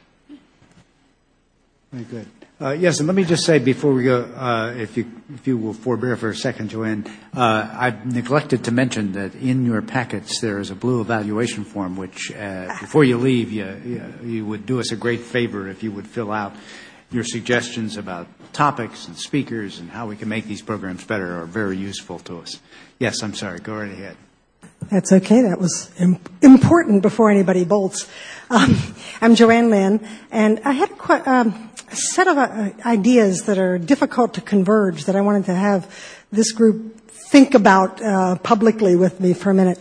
Very good. Yes, and let me just say before we go, if you will forbear for a second, Joanne, I've neglected to mention that in your packets there is a blue evaluation form, which before you leave, you would do us a great favor if you would fill out your suggestions about topics and speakers and how we can make these programs better are very useful to us. Yes, I'm sorry. Go right ahead. That's okay. That was important before anybody bolts. I'm Joanne Lynn, and I had a set of ideas that are difficult to converge that I wanted to have this group think about publicly with me for a minute.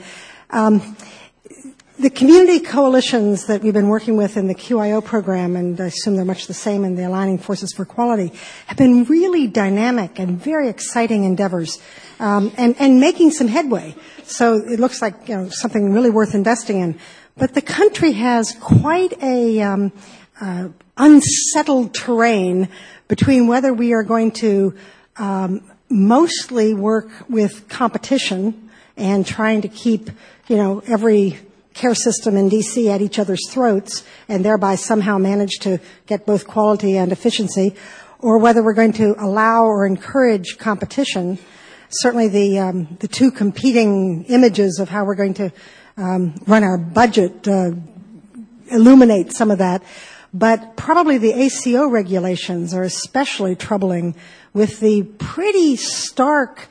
The community coalitions that we've been working with in the QIO program, and I assume they're much the same in the Aligning Forces for Quality, have been really dynamic and very exciting endeavors, and making some headway. So it looks like something really worth investing in. But the country has quite a unsettled terrain between whether we are going to mostly work with competition and trying to keep every care system in D.C. at each other's throats and thereby somehow manage to get both quality and efficiency, or whether we're going to allow or encourage competition. Certainly the two competing images of how we're going to run our budget illuminate some of that. But probably the ACO regulations are especially troubling with the pretty stark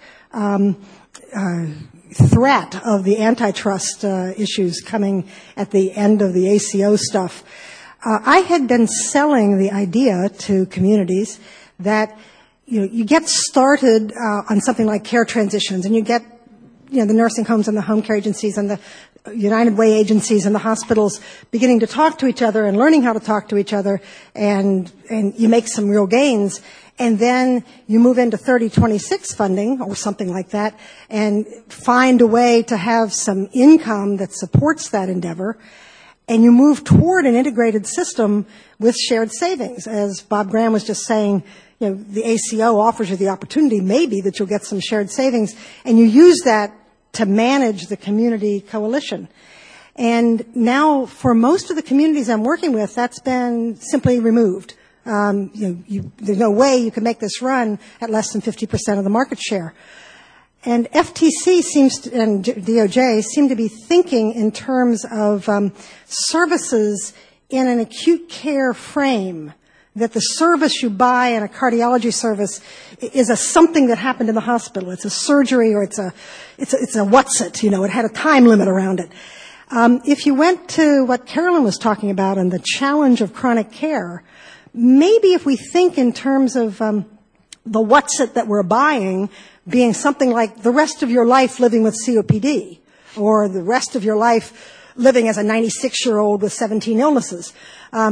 threat of the antitrust issues coming at the end of the ACO stuff. I had been selling the idea to communities that you get started on something like care transitions, and you get the nursing homes and the home care agencies and the United Way agencies and the hospitals beginning to talk to each other and learning how to talk to each other, and you make some real gains. And then you move into 3026 funding or something like that and find a way to have some income that supports that endeavor. And you move toward an integrated system with shared savings. As Bob Graham was just saying, the ACO offers you the opportunity maybe that you'll get some shared savings, and you use that to manage the community coalition. And now for most of the communities I'm working with, that's been simply removed. There's no way you can make this run at less than 50% of the market share. And FTC and DOJ seem to be thinking in terms of services in an acute care frame, that the service you buy in a cardiology service is something that happened in the hospital. It's a surgery, or it's a what's it, it had a time limit around it. If you went to what Carolyn was talking about and the challenge of chronic care, maybe if we think in terms of the what's it that we're buying being something like the rest of your life living with COPD, or the rest of your life living as a 96-year-old with 17 illnesses,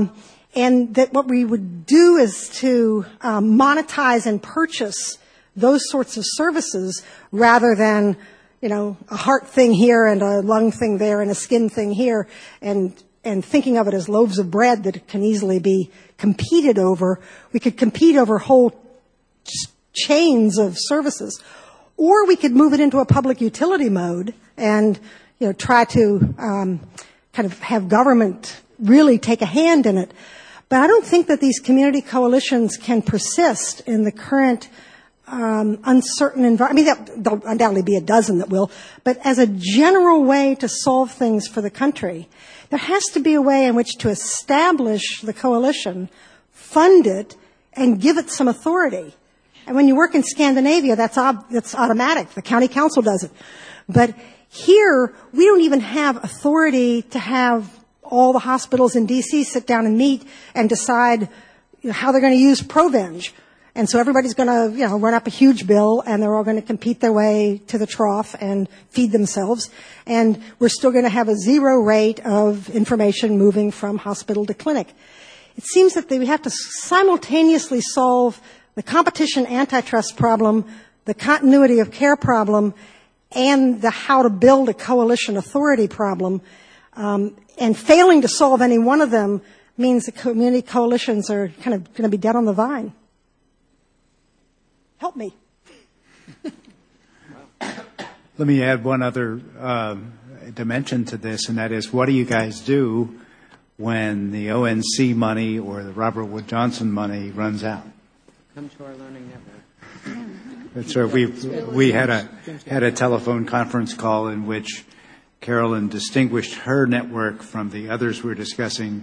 and that what we would do is to monetize and purchase those sorts of services rather than, a heart thing here and a lung thing there and a skin thing here, and thinking of it as loaves of bread that can easily be competed over. We could compete over whole chains of services. Or we could move it into a public utility mode and, try to kind of have government really take a hand in it. But I don't think that these community coalitions can persist in the current uncertain environment. There'll undoubtedly be a dozen that will. But as a general way to solve things for the country, there has to be a way in which to establish the coalition, fund it, and give it some authority. And when you work in Scandinavia, that's automatic. The county council does it. But here, we don't even have authority to have all the hospitals in D.C. sit down and meet and decide how they're going to use Provenge. And so everybody's going to, run up a huge bill, and they're all going to compete their way to the trough and feed themselves. And we're still going to have a zero rate of information moving from hospital to clinic. It seems that we have to simultaneously solve the competition antitrust problem, the continuity of care problem, and the how to build a coalition authority problem. And failing to solve any one of them means the community coalitions are kind of going to be dead on the vine. Help me. Let me add one other dimension to this, and that is, what do you guys do when the ONC money or the Robert Wood Johnson money runs out? Come to our learning network. So we had a telephone conference call in which Carolyn distinguished her network from the others we're discussing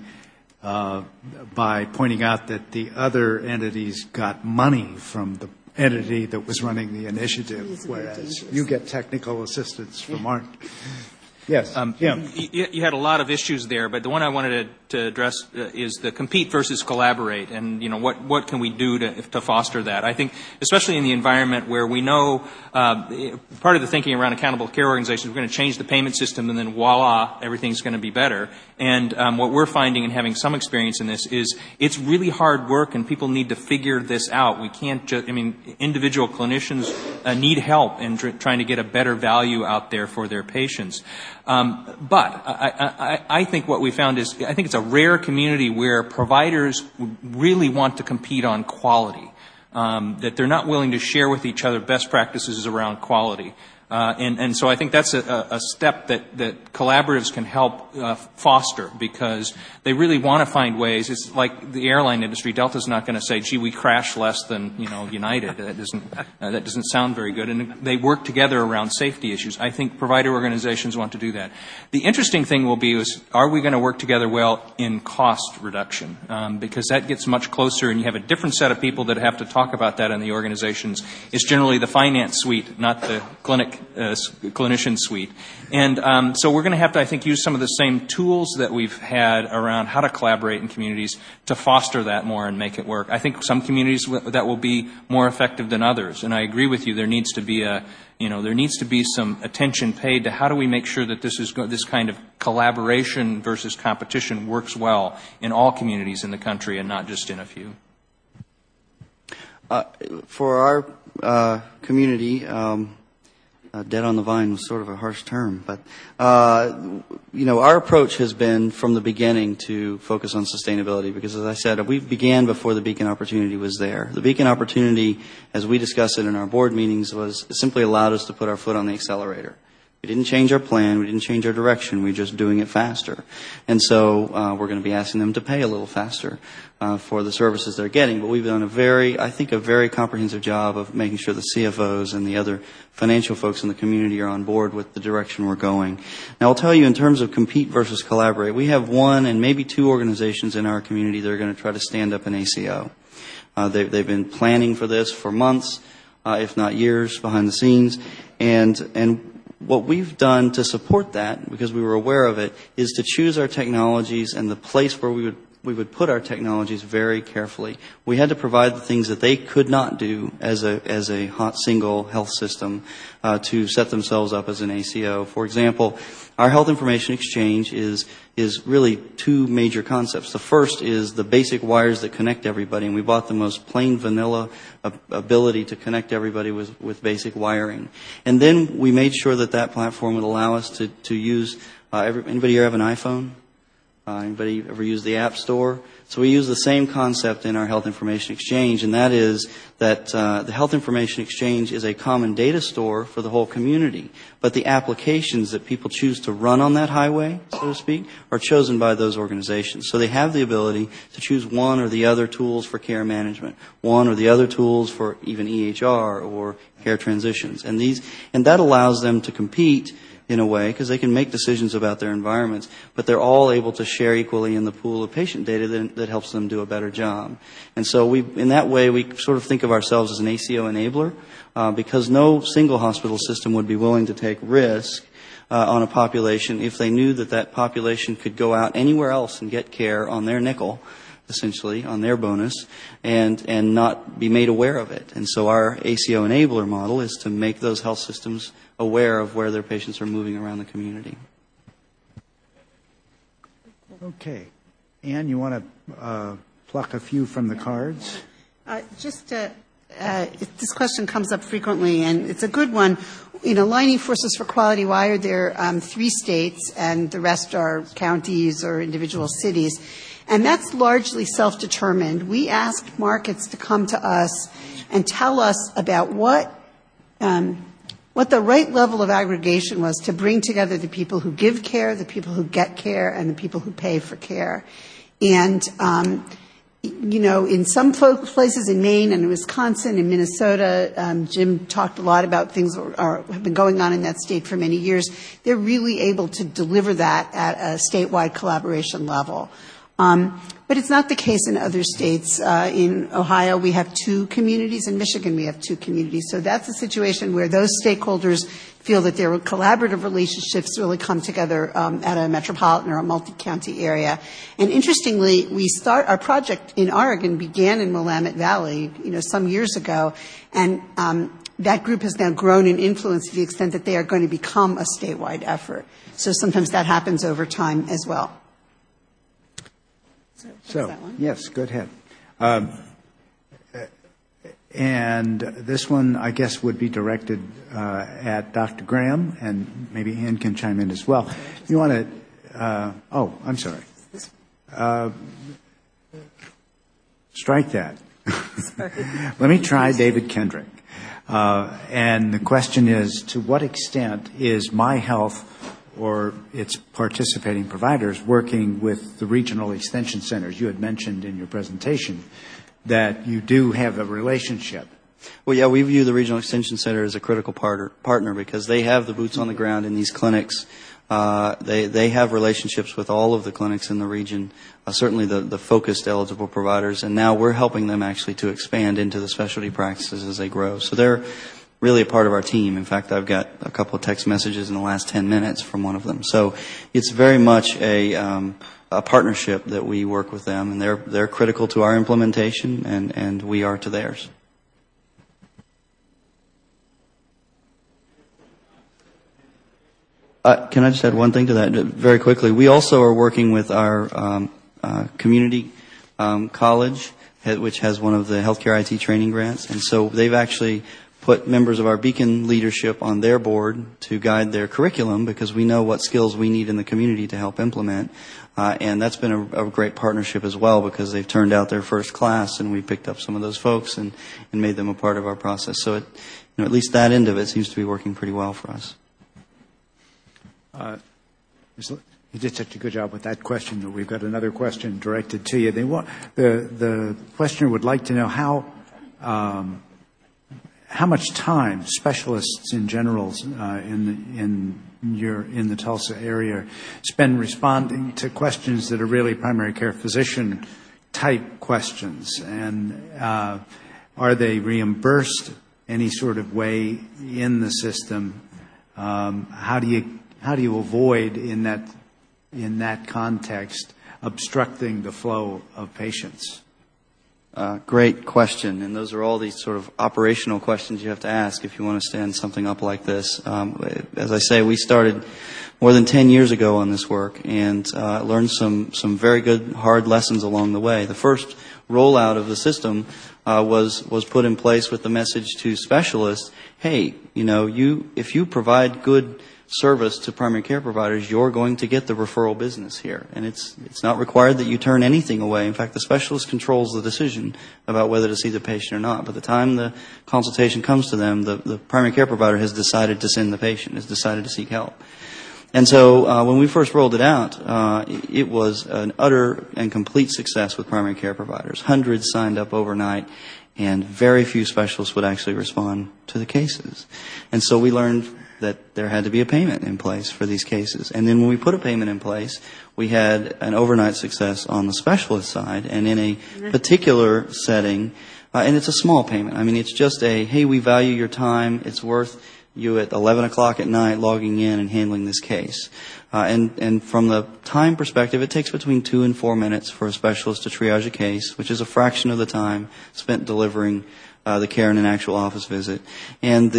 by pointing out that the other entities got money from the entity that was running the initiative, whereas you get technical assistance from Art. Yes, Jim. You had a lot of issues there, but the one I wanted to address is the compete versus collaborate, and what can we do to foster that? I think, especially in the environment where we know part of the thinking around accountable care organizations, we're going to change the payment system, and then voila, everything's going to be better. And what we're finding and having some experience in this is it's really hard work, and people need to figure this out. We can't just, individual clinicians need help in trying to get a better value out there for their patients. But I think what we found is, I think it's a rare community where providers really want to compete on quality, that they're not willing to share with each other best practices around quality. And so I think that's a step that collaboratives can help foster, because they really want to find ways. It's like the airline industry. Delta's not going to say, "Gee, we crash less than United." That doesn't sound very good. And they work together around safety issues. I think provider organizations want to do that. The interesting thing will be are we going to work together well in cost reduction? Because that gets much closer, and you have a different set of people that have to talk about that in the organizations. It's generally the finance suite, not the clinician suite. And so we're going to have to, I think, use some of the same tools that we've had around how to collaborate in communities to foster that more and make it work. I think some communities that will be more effective than others. And I agree with you, there needs to be some attention paid to how do we make sure that this kind of collaboration versus competition works well in all communities in the country and not just in a few. For our community, dead on the vine was sort of a harsh term, but our approach has been from the beginning to focus on sustainability, because, as I said, we began before the Beacon opportunity was there. The Beacon opportunity, as we discussed it in our board meetings, simply allowed us to put our foot on the accelerator. We didn't change our plan. We didn't change our direction. We're just doing it faster. And so we're going to be asking them to pay a little faster for the services they're getting. But we've done a very comprehensive job of making sure the CFOs and the other financial folks in the community are on board with the direction we're going. Now, I'll tell you, in terms of compete versus collaborate, we have one and maybe two organizations in our community that are going to try to stand up an ACO. They've been planning for this for months, if not years, behind the scenes. And what we've done to support that, because we were aware of it, is to choose our technologies and the place where we would put our technologies very carefully. We had to provide the things that they could not do as a single health system to set themselves up as an ACO. For example, our health information exchange is really two major concepts. The first is the basic wires that connect everybody, and we bought the most plain vanilla ability to connect everybody with basic wiring. And then we made sure that platform would allow us to use, anybody here have an iPhone? Anybody ever use the App Store? So we use the same concept in our Health Information Exchange, and that is that the Health Information Exchange is a common data store for the whole community. But the applications that people choose to run on that highway, so to speak, are chosen by those organizations. So they have the ability to choose one or the other tools for care management, one or the other tools for even EHR or care transitions. And that allows them to compete in a way, because they can make decisions about their environments, but they're all able to share equally in the pool of patient data that helps them do a better job. And so in that way, we sort of think of ourselves as an ACO enabler, because no single hospital system would be willing to take risk on a population if they knew that population could go out anywhere else and get care on their nickel, essentially, on their bonus, and not be made aware of it. And so our ACO enabler model is to make those health systems aware of where their patients are moving around the community. Okay. Ann, you want to pluck a few from the cards? This question comes up frequently, and it's a good one. Aligning Forces for Quality Wired, there are 3 states, and the rest are counties or individual cities. And that's largely self-determined. We asked markets to come to us and tell us about what the right level of aggregation was to bring together the people who give care, the people who get care, and the people who pay for care. And, in some places in Maine and in Wisconsin and Minnesota, Jim talked a lot about things that have been going on in that state for many years. They're really able to deliver that at a statewide collaboration level. But it's not the case in other states. In Ohio, we have 2 communities. In Michigan, we have 2 communities. So that's a situation where those stakeholders feel that their collaborative relationships really come together at a metropolitan or a multi-county area. And interestingly, our project in Oregon began in Willamette Valley, some years ago, and that group has now grown in influence to the extent that they are going to become a statewide effort. So sometimes that happens over time as well. So, yes, go ahead. And this one, I guess, would be directed at Dr. Graham, and maybe Ann can chime in as well. You want to, I'm sorry. Strike that. Let me try David Kendrick. And the question is, to what extent is MyHealth or its participating providers working with the regional extension centers? You had mentioned in your presentation that you do have a relationship. Well, yeah, we view the regional extension center as a critical partner because they have the boots on the ground in these clinics. They have relationships with all of the clinics in the region, certainly the focused eligible providers, and now we're helping them actually to expand into the specialty practices as they grow. So they're really a part of our team. In fact, I've got a couple of text messages in the last 10 minutes from one of them. So it's very much a partnership that we work with them, and they're critical to our implementation, and we are to theirs. Can I just add one thing to that very quickly? We also are working with our community college, which has one of the healthcare IT training grants, and so they've actually put members of our Beacon leadership on their board to guide their curriculum because we know what skills we need in the community to help implement. And that's been a great partnership as well because they've turned out their first class and we picked up some of those folks and made them a part of our process. So at least that end of it seems to be working pretty well for us. You did such a good job with that question that we've got another question directed to you. The questioner would like to know how much time specialists in general in the Tulsa area spend responding to questions that are really primary care physician type questions, and are they reimbursed any sort of way in the system? How do you avoid in that context obstructing the flow of patients? Great question, and those are all these sort of operational questions you have to ask if you want to stand something up like this. As I say, we started more than 10 years ago on this work and learned some very good, hard lessons along the way. The first rollout of the system was put in place with the message to specialists, hey, if you provide good service to primary care providers, you're going to get the referral business here. And it's not required that you turn anything away. In fact, the specialist controls the decision about whether to see the patient or not. By the time the consultation comes to them, the primary care provider has decided to send the patient, has decided to seek help. And so when we first rolled it out, it was an utter and complete success with primary care providers. Hundreds signed up overnight, and very few specialists would actually respond to the cases. And so we learned that there had to be a payment in place for these cases. And then when we put a payment in place, we had an overnight success on the specialist side. And in a particular setting, and it's a small payment. I mean, it's just hey, we value your time. It's worth you at 11 o'clock at night logging in and handling this case. And from the time perspective, it takes between 2 and 4 minutes for a specialist to triage a case, which is a fraction of the time spent delivering the care in an actual office visit. And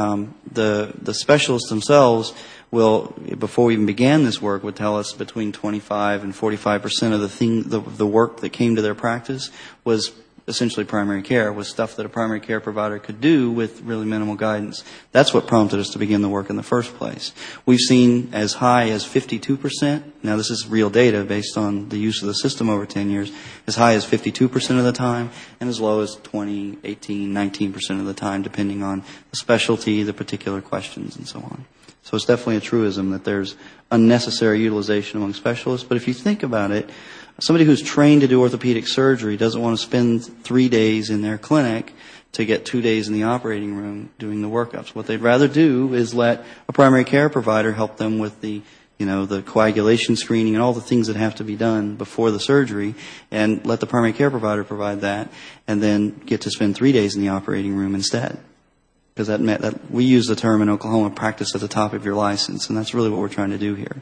the specialists themselves will, before we even began this work, would tell us between 25 and 45% of the work that came to their practice was essentially primary care, was stuff that a primary care provider could do with really minimal guidance. That's what prompted us to begin the work in the first place. We've seen as high as 52%. Now, this is real data based on the use of the system over 10 years, as high as 52% of the time, and as low as 20, 18, 19% of the time, depending on the specialty, the particular questions, and so on. So it's definitely a truism that there's unnecessary utilization among specialists. But if you think about it, somebody who's trained to do orthopedic surgery doesn't want to spend 3 days in their clinic to get 2 days in the operating room doing the workups. What they'd rather do is let a primary care provider help them with the coagulation screening and all the things that have to be done before the surgery, and let the primary care provider provide that, and then get to spend 3 days in the operating room instead. Because that we use the term in Oklahoma, practice at the top of your license, and that's really what we're trying to do here.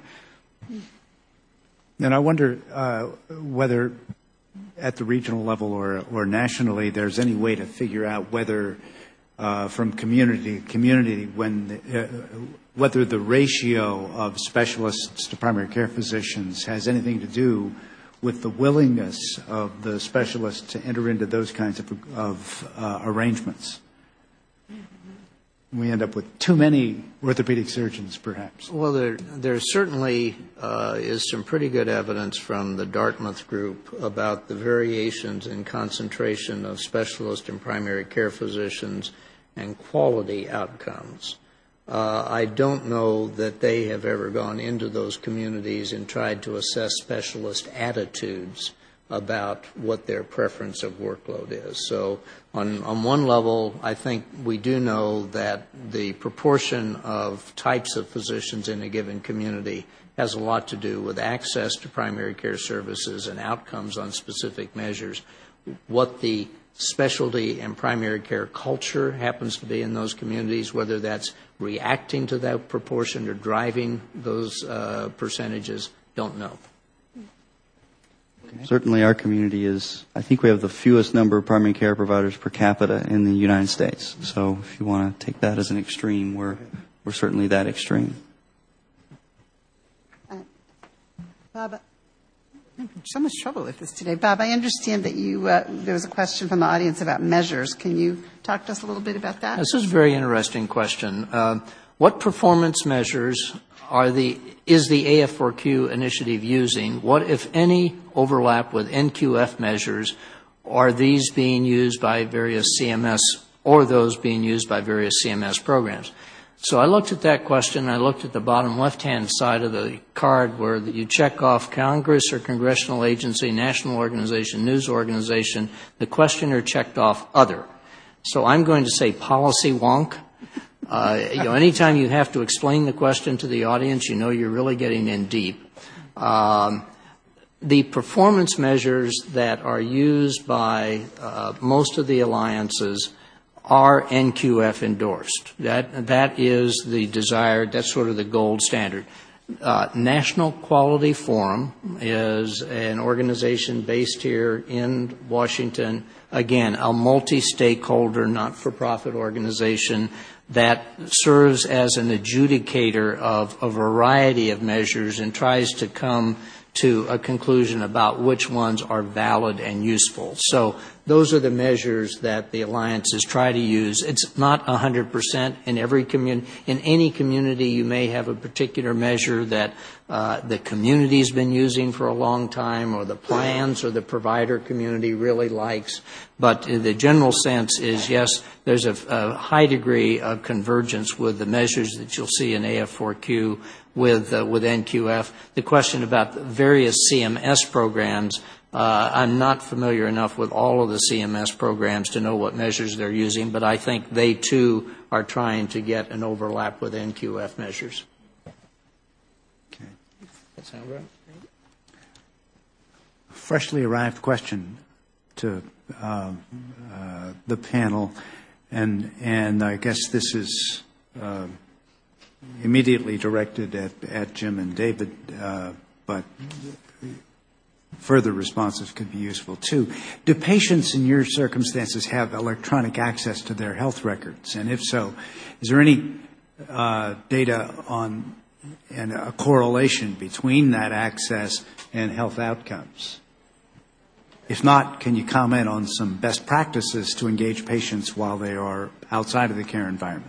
And I wonder whether at the regional level or nationally there's any way to figure out whether from community to community whether the ratio of specialists to primary care physicians has anything to do with the willingness of the specialists to enter into those kinds of arrangements. We end up with too many orthopedic surgeons, perhaps. Well, there certainly is some pretty good evidence from the Dartmouth group about the variations in concentration of specialist and primary care physicians and quality outcomes. I don't know that they have ever gone into those communities and tried to assess specialist attitudes about what their preference of workload is. So on one level, I think we do know that the proportion of types of physicians in a given community has a lot to do with access to primary care services and outcomes on specific measures. What the specialty and primary care culture happens to be in those communities, whether that's reacting to that proportion or driving those percentages, don't know. Certainly our community is, I think we have the fewest number of primary care providers per capita in the United States. So if you want to take that as an extreme, we're certainly that extreme. Bob, I'm having so much trouble with this today. Bob, I understand that there was a question from the audience about measures. Can you talk to us a little bit about that? This is a very interesting question. What performance measures is the AF4Q initiative using? What, if any, overlap with NQF measures? Are these being used by various CMS or those being used by various CMS programs? So I looked at that question. I looked at the bottom left-hand side of the card where you check off Congress or congressional agency, national organization, news organization. The questioner checked off other. So I'm going to say policy wonk. Anytime you have to explain the question to the audience, you're really getting in deep. The performance measures that are used by most of the alliances are NQF endorsed. That is the desired, that's sort of the gold standard. National Quality Forum is an organization based here in Washington, again, a multi-stakeholder, not-for-profit organization that serves as an adjudicator of a variety of measures and tries to come to a conclusion about which ones are valid and useful. So those are the measures that the alliances try to use. It's not 100% in every community. In any community, you may have a particular measure that the community's been using for a long time, or the plans or the provider community really likes. But the general sense is, yes, there's a high degree of convergence with the measures that you'll see in AF4Q with NQF. The question about the various CMS programs, I'm not familiar enough with all of the CMS programs to know what measures they're using, but I think they too are trying to get an overlap with NQF measures. Okay. That sound right? Freshly arrived question to the panel, and I guess this is immediately directed at Jim and David, but further responses could be useful too. Do patients in your circumstances have electronic access to their health records? And if so, is there any data on and a correlation between that access and health outcomes? If not, can you comment on some best practices to engage patients while they are outside of the care environment?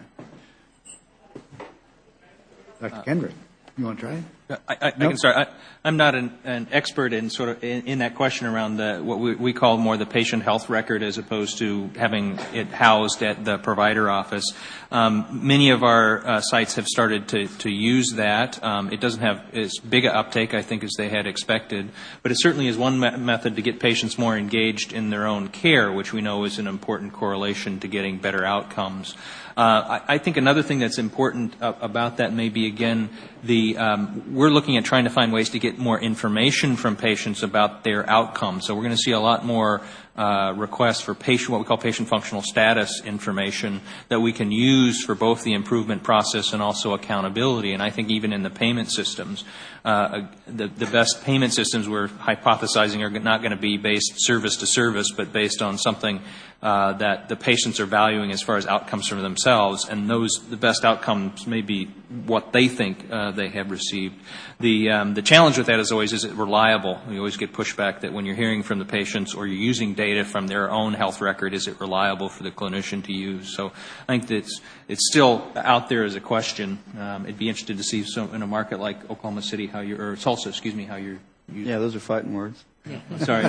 Dr. Kendrick, you want to try it? I can start. I'm not an expert in sort of in that question around what we call more the patient health record as opposed to having it housed at the provider office. Many of our sites have started to use that. It doesn't have as big a uptake, I think, as they had expected, but it certainly is one method to get patients more engaged in their own care, which we know is an important correlation to getting better outcomes. I think another thing that's important about that may be, again, we're looking at trying to find ways to get more information from patients about their outcomes. So we're going to see a lot more requests for what we call patient functional status information that we can use for both the improvement process and also accountability. And I think even in the payment systems, the best payment systems we're hypothesizing are not going to be based service to service, but based on something that the patients are valuing as far as outcomes for themselves, and the best outcomes may be what they think they have received. The challenge with that is it reliable? We always get pushback that when you're hearing from the patients or you're using data from their own health record, is it reliable for the clinician to use? So I think that it's still out there as a question. I'd be interested to see in a market like Oklahoma City or Tulsa, how you're using. Yeah, those are fighting words. Yeah. Sorry.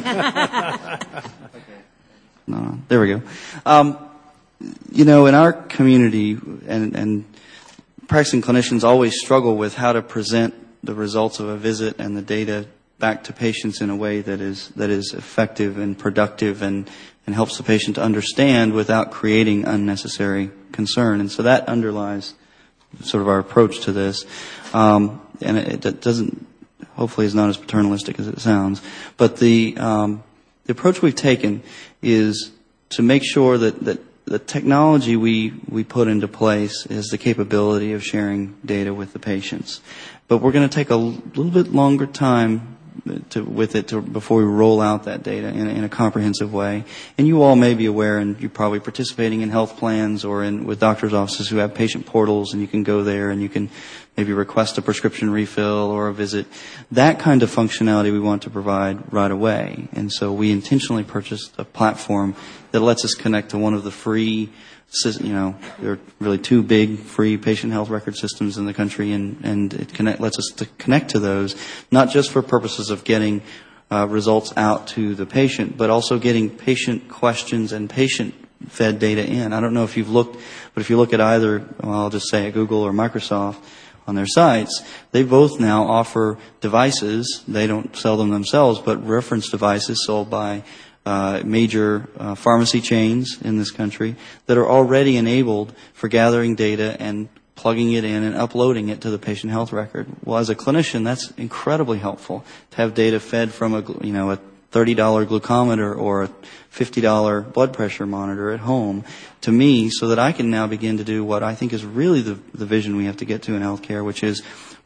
Okay. No, there we go. In our community, and practicing clinicians always struggle with how to present the results of a visit and the data back to patients in a way that is effective and productive and helps the patient to understand without creating unnecessary concern. And so that underlies sort of our approach to this. And it doesn't, hopefully is not as paternalistic as it sounds. But the approach we've taken is to make sure that the technology we put into place is the capability of sharing data with the patients. But we're going to take a little bit longer time before we roll out that data in a comprehensive way. And you all may be aware, and you're probably participating in health plans or with doctors' offices who have patient portals, and you can go there and you can maybe request a prescription refill or a visit. That kind of functionality we want to provide right away. And so we intentionally purchased a platform that lets us connect to one of the free, there are really two big free patient health record systems in the country, and it lets us to connect to those, not just for purposes of getting results out to the patient, but also getting patient questions and patient-fed data in. I don't know if you've looked, but if you look at either, I'll just say Google or Microsoft on their sites, they both now offer devices. They don't sell them themselves, but reference devices sold by major pharmacy chains in this country that are already enabled for gathering data and plugging it in and uploading it to the patient health record. Well, as a clinician, that's incredibly helpful to have data fed from a $30 glucometer or a $50 blood pressure monitor at home to me, so that I can now begin to do what I think is really the vision we have to get to in healthcare, which is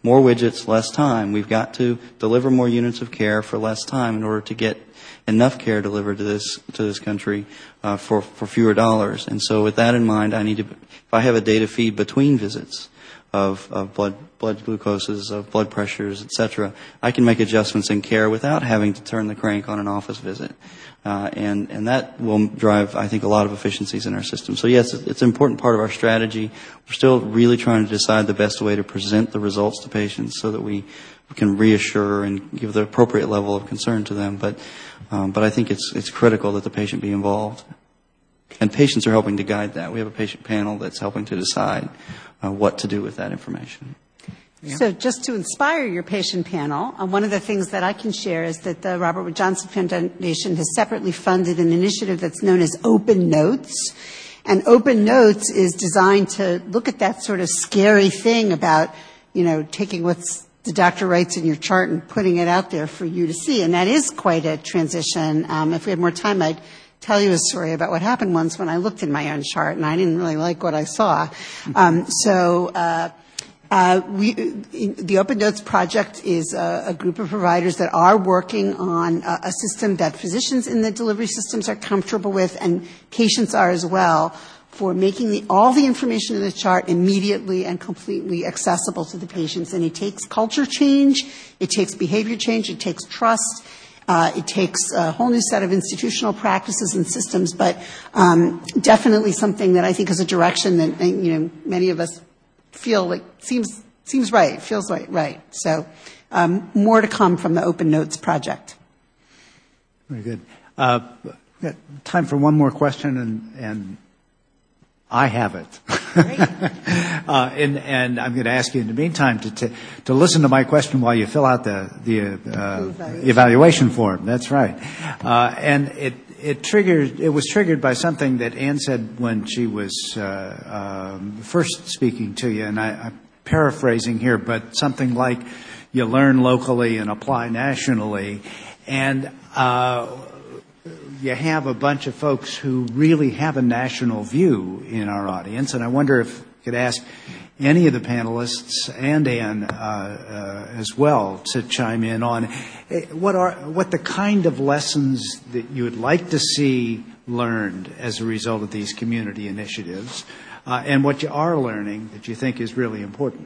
more widgets, less time. We've got to deliver more units of care for less time in order to get enough care delivered to this country for fewer dollars. And so with that in mind, if I have a data feed between visits of blood glucoses, of blood pressures, etc., I can make adjustments in care without having to turn the crank on an office visit. And that will drive, I think, a lot of efficiencies in our system. So yes, it's an important part of our strategy. We're still really trying to decide the best way to present the results to patients so that we can reassure and give the appropriate level of concern to them. But I think it's critical that the patient be involved. And patients are helping to guide that. We have a patient panel that's helping to decide what to do with that information. Yeah. So just to inspire your patient panel, one of the things that I can share is that the Robert Wood Johnson Foundation has separately funded an initiative that's known as Open Notes. And Open Notes is designed to look at that sort of scary thing about, taking what's the doctor writes in your chart and putting it out there for you to see. And that is quite a transition. If we had more time, I'd tell you a story about what happened once when I looked in my own chart and I didn't really like what I saw. The Open Notes Project is a group of providers that are working on a system that physicians in the delivery systems are comfortable with and patients are as well, for making all the information in the chart immediately and completely accessible to the patients. And it takes culture change, it takes behavior change, it takes trust. It takes a whole new set of institutional practices and systems, but definitely something that I think is a direction that many of us feel like seems right, feels right. So more to come from the Open Notes Project. Very good. We've got time for one more question, and I have it. And I'm going to ask you in the meantime to listen to my question while you fill out the evaluation form. That's right. And it was triggered by something that Ann said when she was first speaking to you, and I'm paraphrasing here, but something like you learn locally and apply nationally, and you have a bunch of folks who really have a national view in our audience, and I wonder if you could ask any of the panelists and Ann as well to chime in on what the kind of lessons that you would like to see learned as a result of these community initiatives, and what you are learning that you think is really important.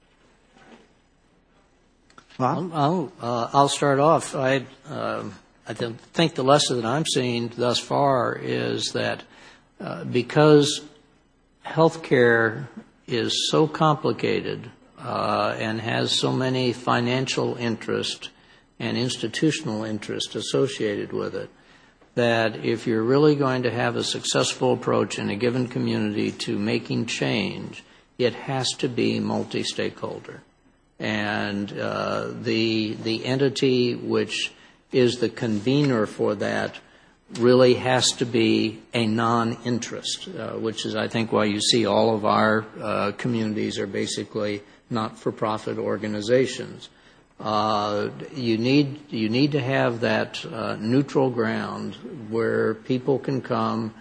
Bob? I'll start off. I think the lesson that I'm seeing thus far is that because healthcare is so complicated and has so many financial interest and institutional interest associated with it, that if you're really going to have a successful approach in a given community to making change, it has to be multi-stakeholder. And the entity which is the convener for that really has to be a non-interest, which is, I think, why you see all of our communities are basically not-for-profit organizations. You need to have that neutral ground where people can come,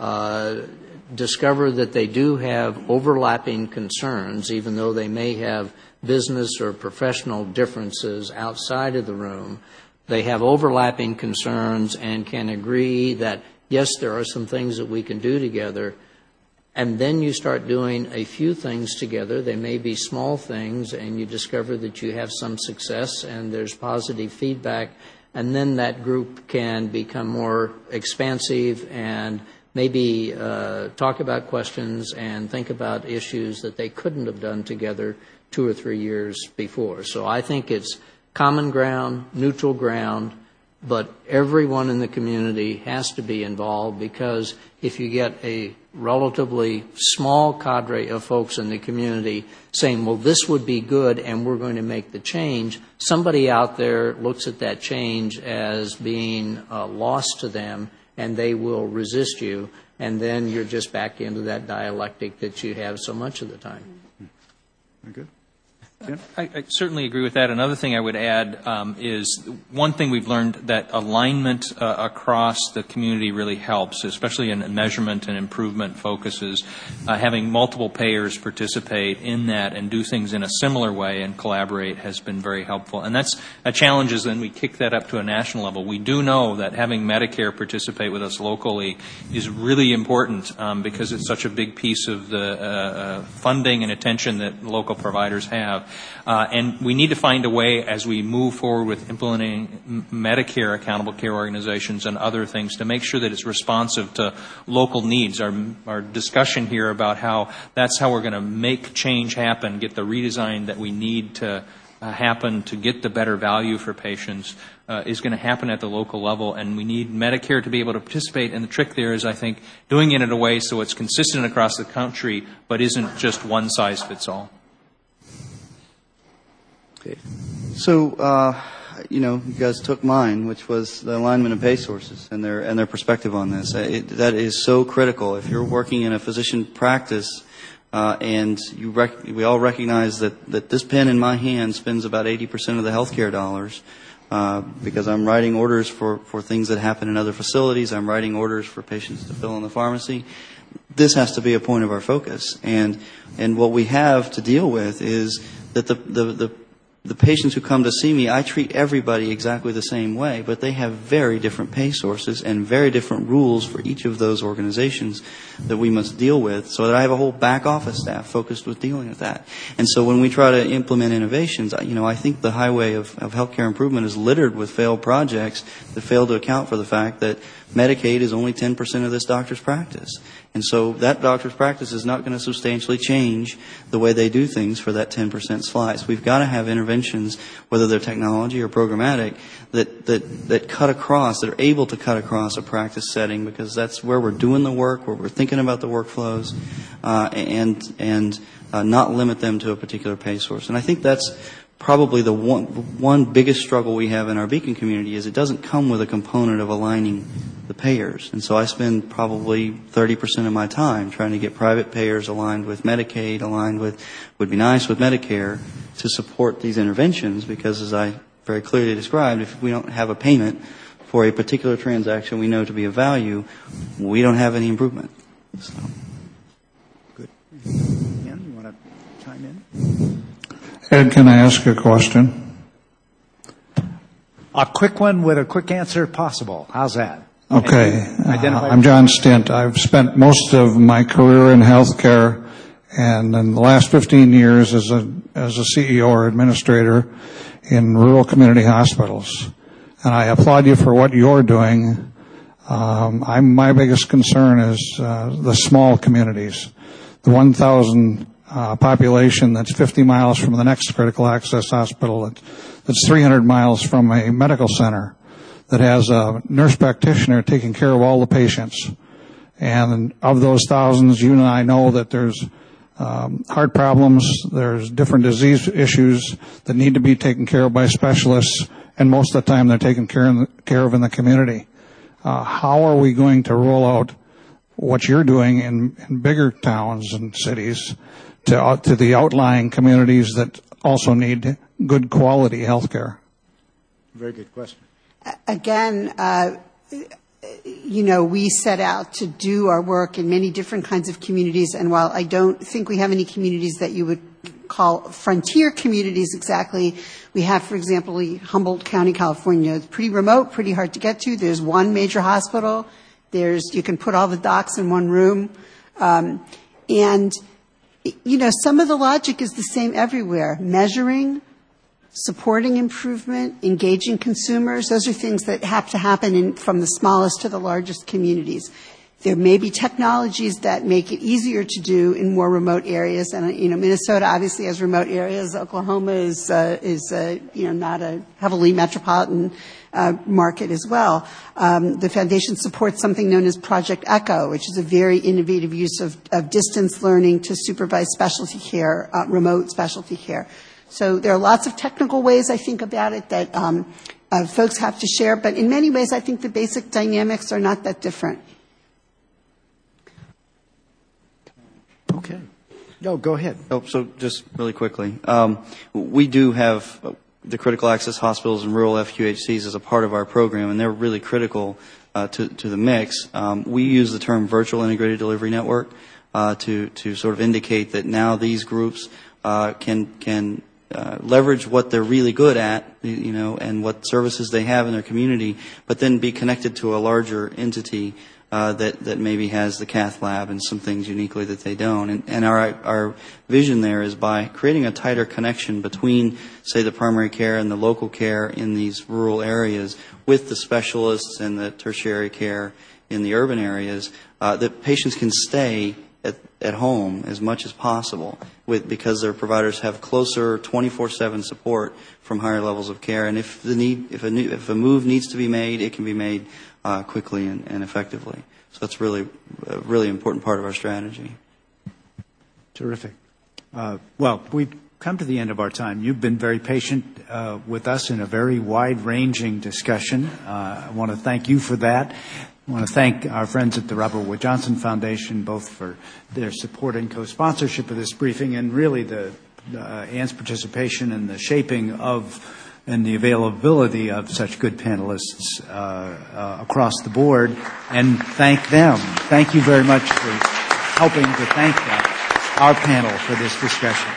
discover that they do have overlapping concerns, even though they may have business or professional differences outside of the room. They have overlapping concerns and can agree that, yes, there are some things that we can do together. And then you start doing a few things together. They may be small things, and you discover that you have some success and there's positive feedback. And then that group can become more expansive and maybe talk about questions and think about issues that they couldn't have done together 2 or 3 years before. So I think it's common ground, neutral ground, but everyone in the community has to be involved, because if you get a relatively small cadre of folks in the community saying, well, this would be good and we're going to make the change, somebody out there looks at that change as being lost to them and they will resist you, and then you're just back into that dialectic that you have so much of the time. Very good. I certainly agree with that. Another thing I would add is one thing we've learned that alignment across the community really helps, especially in measurement and improvement focuses. Having multiple payers participate in that and do things in a similar way and collaborate has been very helpful. And that's a challenge is then we kick that up to a national level. We do know that having Medicare participate with us locally is really important because it's such a big piece of the funding and attention that local providers have. And we need to find a way as we move forward with implementing Medicare accountable care organizations and other things to make sure that it's responsive to local needs. Our discussion here about how that's how we're going to make change happen, get the redesign that we need to happen to get the better value for patients is going to happen at the local level, and we need Medicare to be able to participate. And the trick there is, I think, doing it in a way so it's consistent across the country but isn't just one size fits all. Okay. So, you guys took mine, which was the alignment of pay sources and their perspective on this. That is so critical. If you're working in a physician practice, and we all recognize that this pen in my hand spends about 80% of the healthcare dollars, because I'm writing orders for things that happen in other facilities. I'm writing orders for patients to fill in the pharmacy. This has to be a point of our focus. And what we have to deal with is that the patients who come to see me, I treat everybody exactly the same way, but they have very different pay sources and very different rules for each of those organizations that we must deal with, so that I have a whole back office staff focused with dealing with that. And so when we try to implement innovations, I think the highway of healthcare improvement is littered with failed projects that fail to account for the fact that Medicaid is only 10% of this doctor's practice. And so that doctor's practice is not going to substantially change the way they do things for that 10% slice. We've got to have interventions, whether they're technology or programmatic, that cut across, that are able to cut across a practice setting, because that's where we're doing the work, where we're thinking about the workflows, and not limit them to a particular pay source. And I think that's probably the one biggest struggle we have in our Beacon community is it doesn't come with a component of aligning the payers. And so I spend probably 30% of my time trying to get private payers aligned with Medicaid, aligned with, would be nice, with Medicare to support these interventions, because as I very clearly described, if we don't have a payment for a particular transaction we know to be of value, we don't have any improvement. So. Good. Ian, you want to chime in? Ed, can I ask you a question? A quick one with a quick answer possible. How's that? Okay. I'm John Stint. I've spent most of my career in healthcare, and in the last 15 years as a CEO or administrator in rural community hospitals. And I applaud you for what you're doing. My biggest concern is the small communities, the 1,000 population that's 50 miles from the next critical access hospital, that's 300 miles from a medical center, that has a nurse practitioner taking care of all the patients. And of those thousands, you and I know that there's heart problems, there's different disease issues that need to be taken care of by specialists, and most of the time they're taken care of in the community. How are we going to roll out what you're doing in bigger towns and cities to the outlying communities that also need good quality health care? Very good question. Again, we set out to do our work in many different kinds of communities, and while I don't think we have any communities that you would call frontier communities exactly, we have, for example, Humboldt County, California. It's pretty remote, pretty hard to get to. There's one major hospital. You can put all the docs in one room. And some of the logic is the same everywhere. Measuring, supporting improvement, engaging consumers, those are things that have to happen from the smallest to the largest communities. There may be technologies that make it easier to do in more remote areas, and Minnesota obviously has remote areas. Oklahoma is not a heavily metropolitan market as well. The foundation supports something known as Project ECHO, which is a very innovative use of distance learning to supervise specialty care, remote specialty care. So there are lots of technical ways I think about it that folks have to share, but in many ways I think the basic dynamics are not that different. Okay. No, go ahead. Oh, so just really quickly, we do have the critical access hospitals and rural FQHCs as a part of our program, and they're really critical to the mix. We use the term virtual integrated delivery network to sort of indicate that now these groups can leverage what they're really good at, and what services they have in their community, but then be connected to a larger entity that maybe has the cath lab and some things uniquely that they don't. And our vision there is by creating a tighter connection between, say, the primary care and the local care in these rural areas with the specialists and the tertiary care in the urban areas, that patients can stay at home as much as possible because their providers have closer 24/7 support from higher levels of care. And if a move needs to be made, it can be made quickly and effectively. So that's really a really important part of our strategy. Terrific. Well, we've come to the end of our time. You've been very patient with us in a very wide-ranging discussion. I want to thank you for that. I want to thank our friends at the Robert Wood Johnson Foundation both for their support and co-sponsorship of this briefing, and really Ann's participation in the shaping of and the availability of such good panelists across the board, and thank them. Thank you very much for helping to thank our panel for this discussion.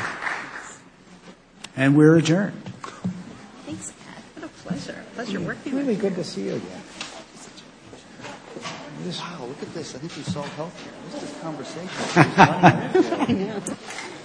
And we're adjourned. Thanks, Pat. What a pleasure. Pleasure working with you. Really good to see you again. Wow, look at this. I think we solved healthcare. This is conversation. I know.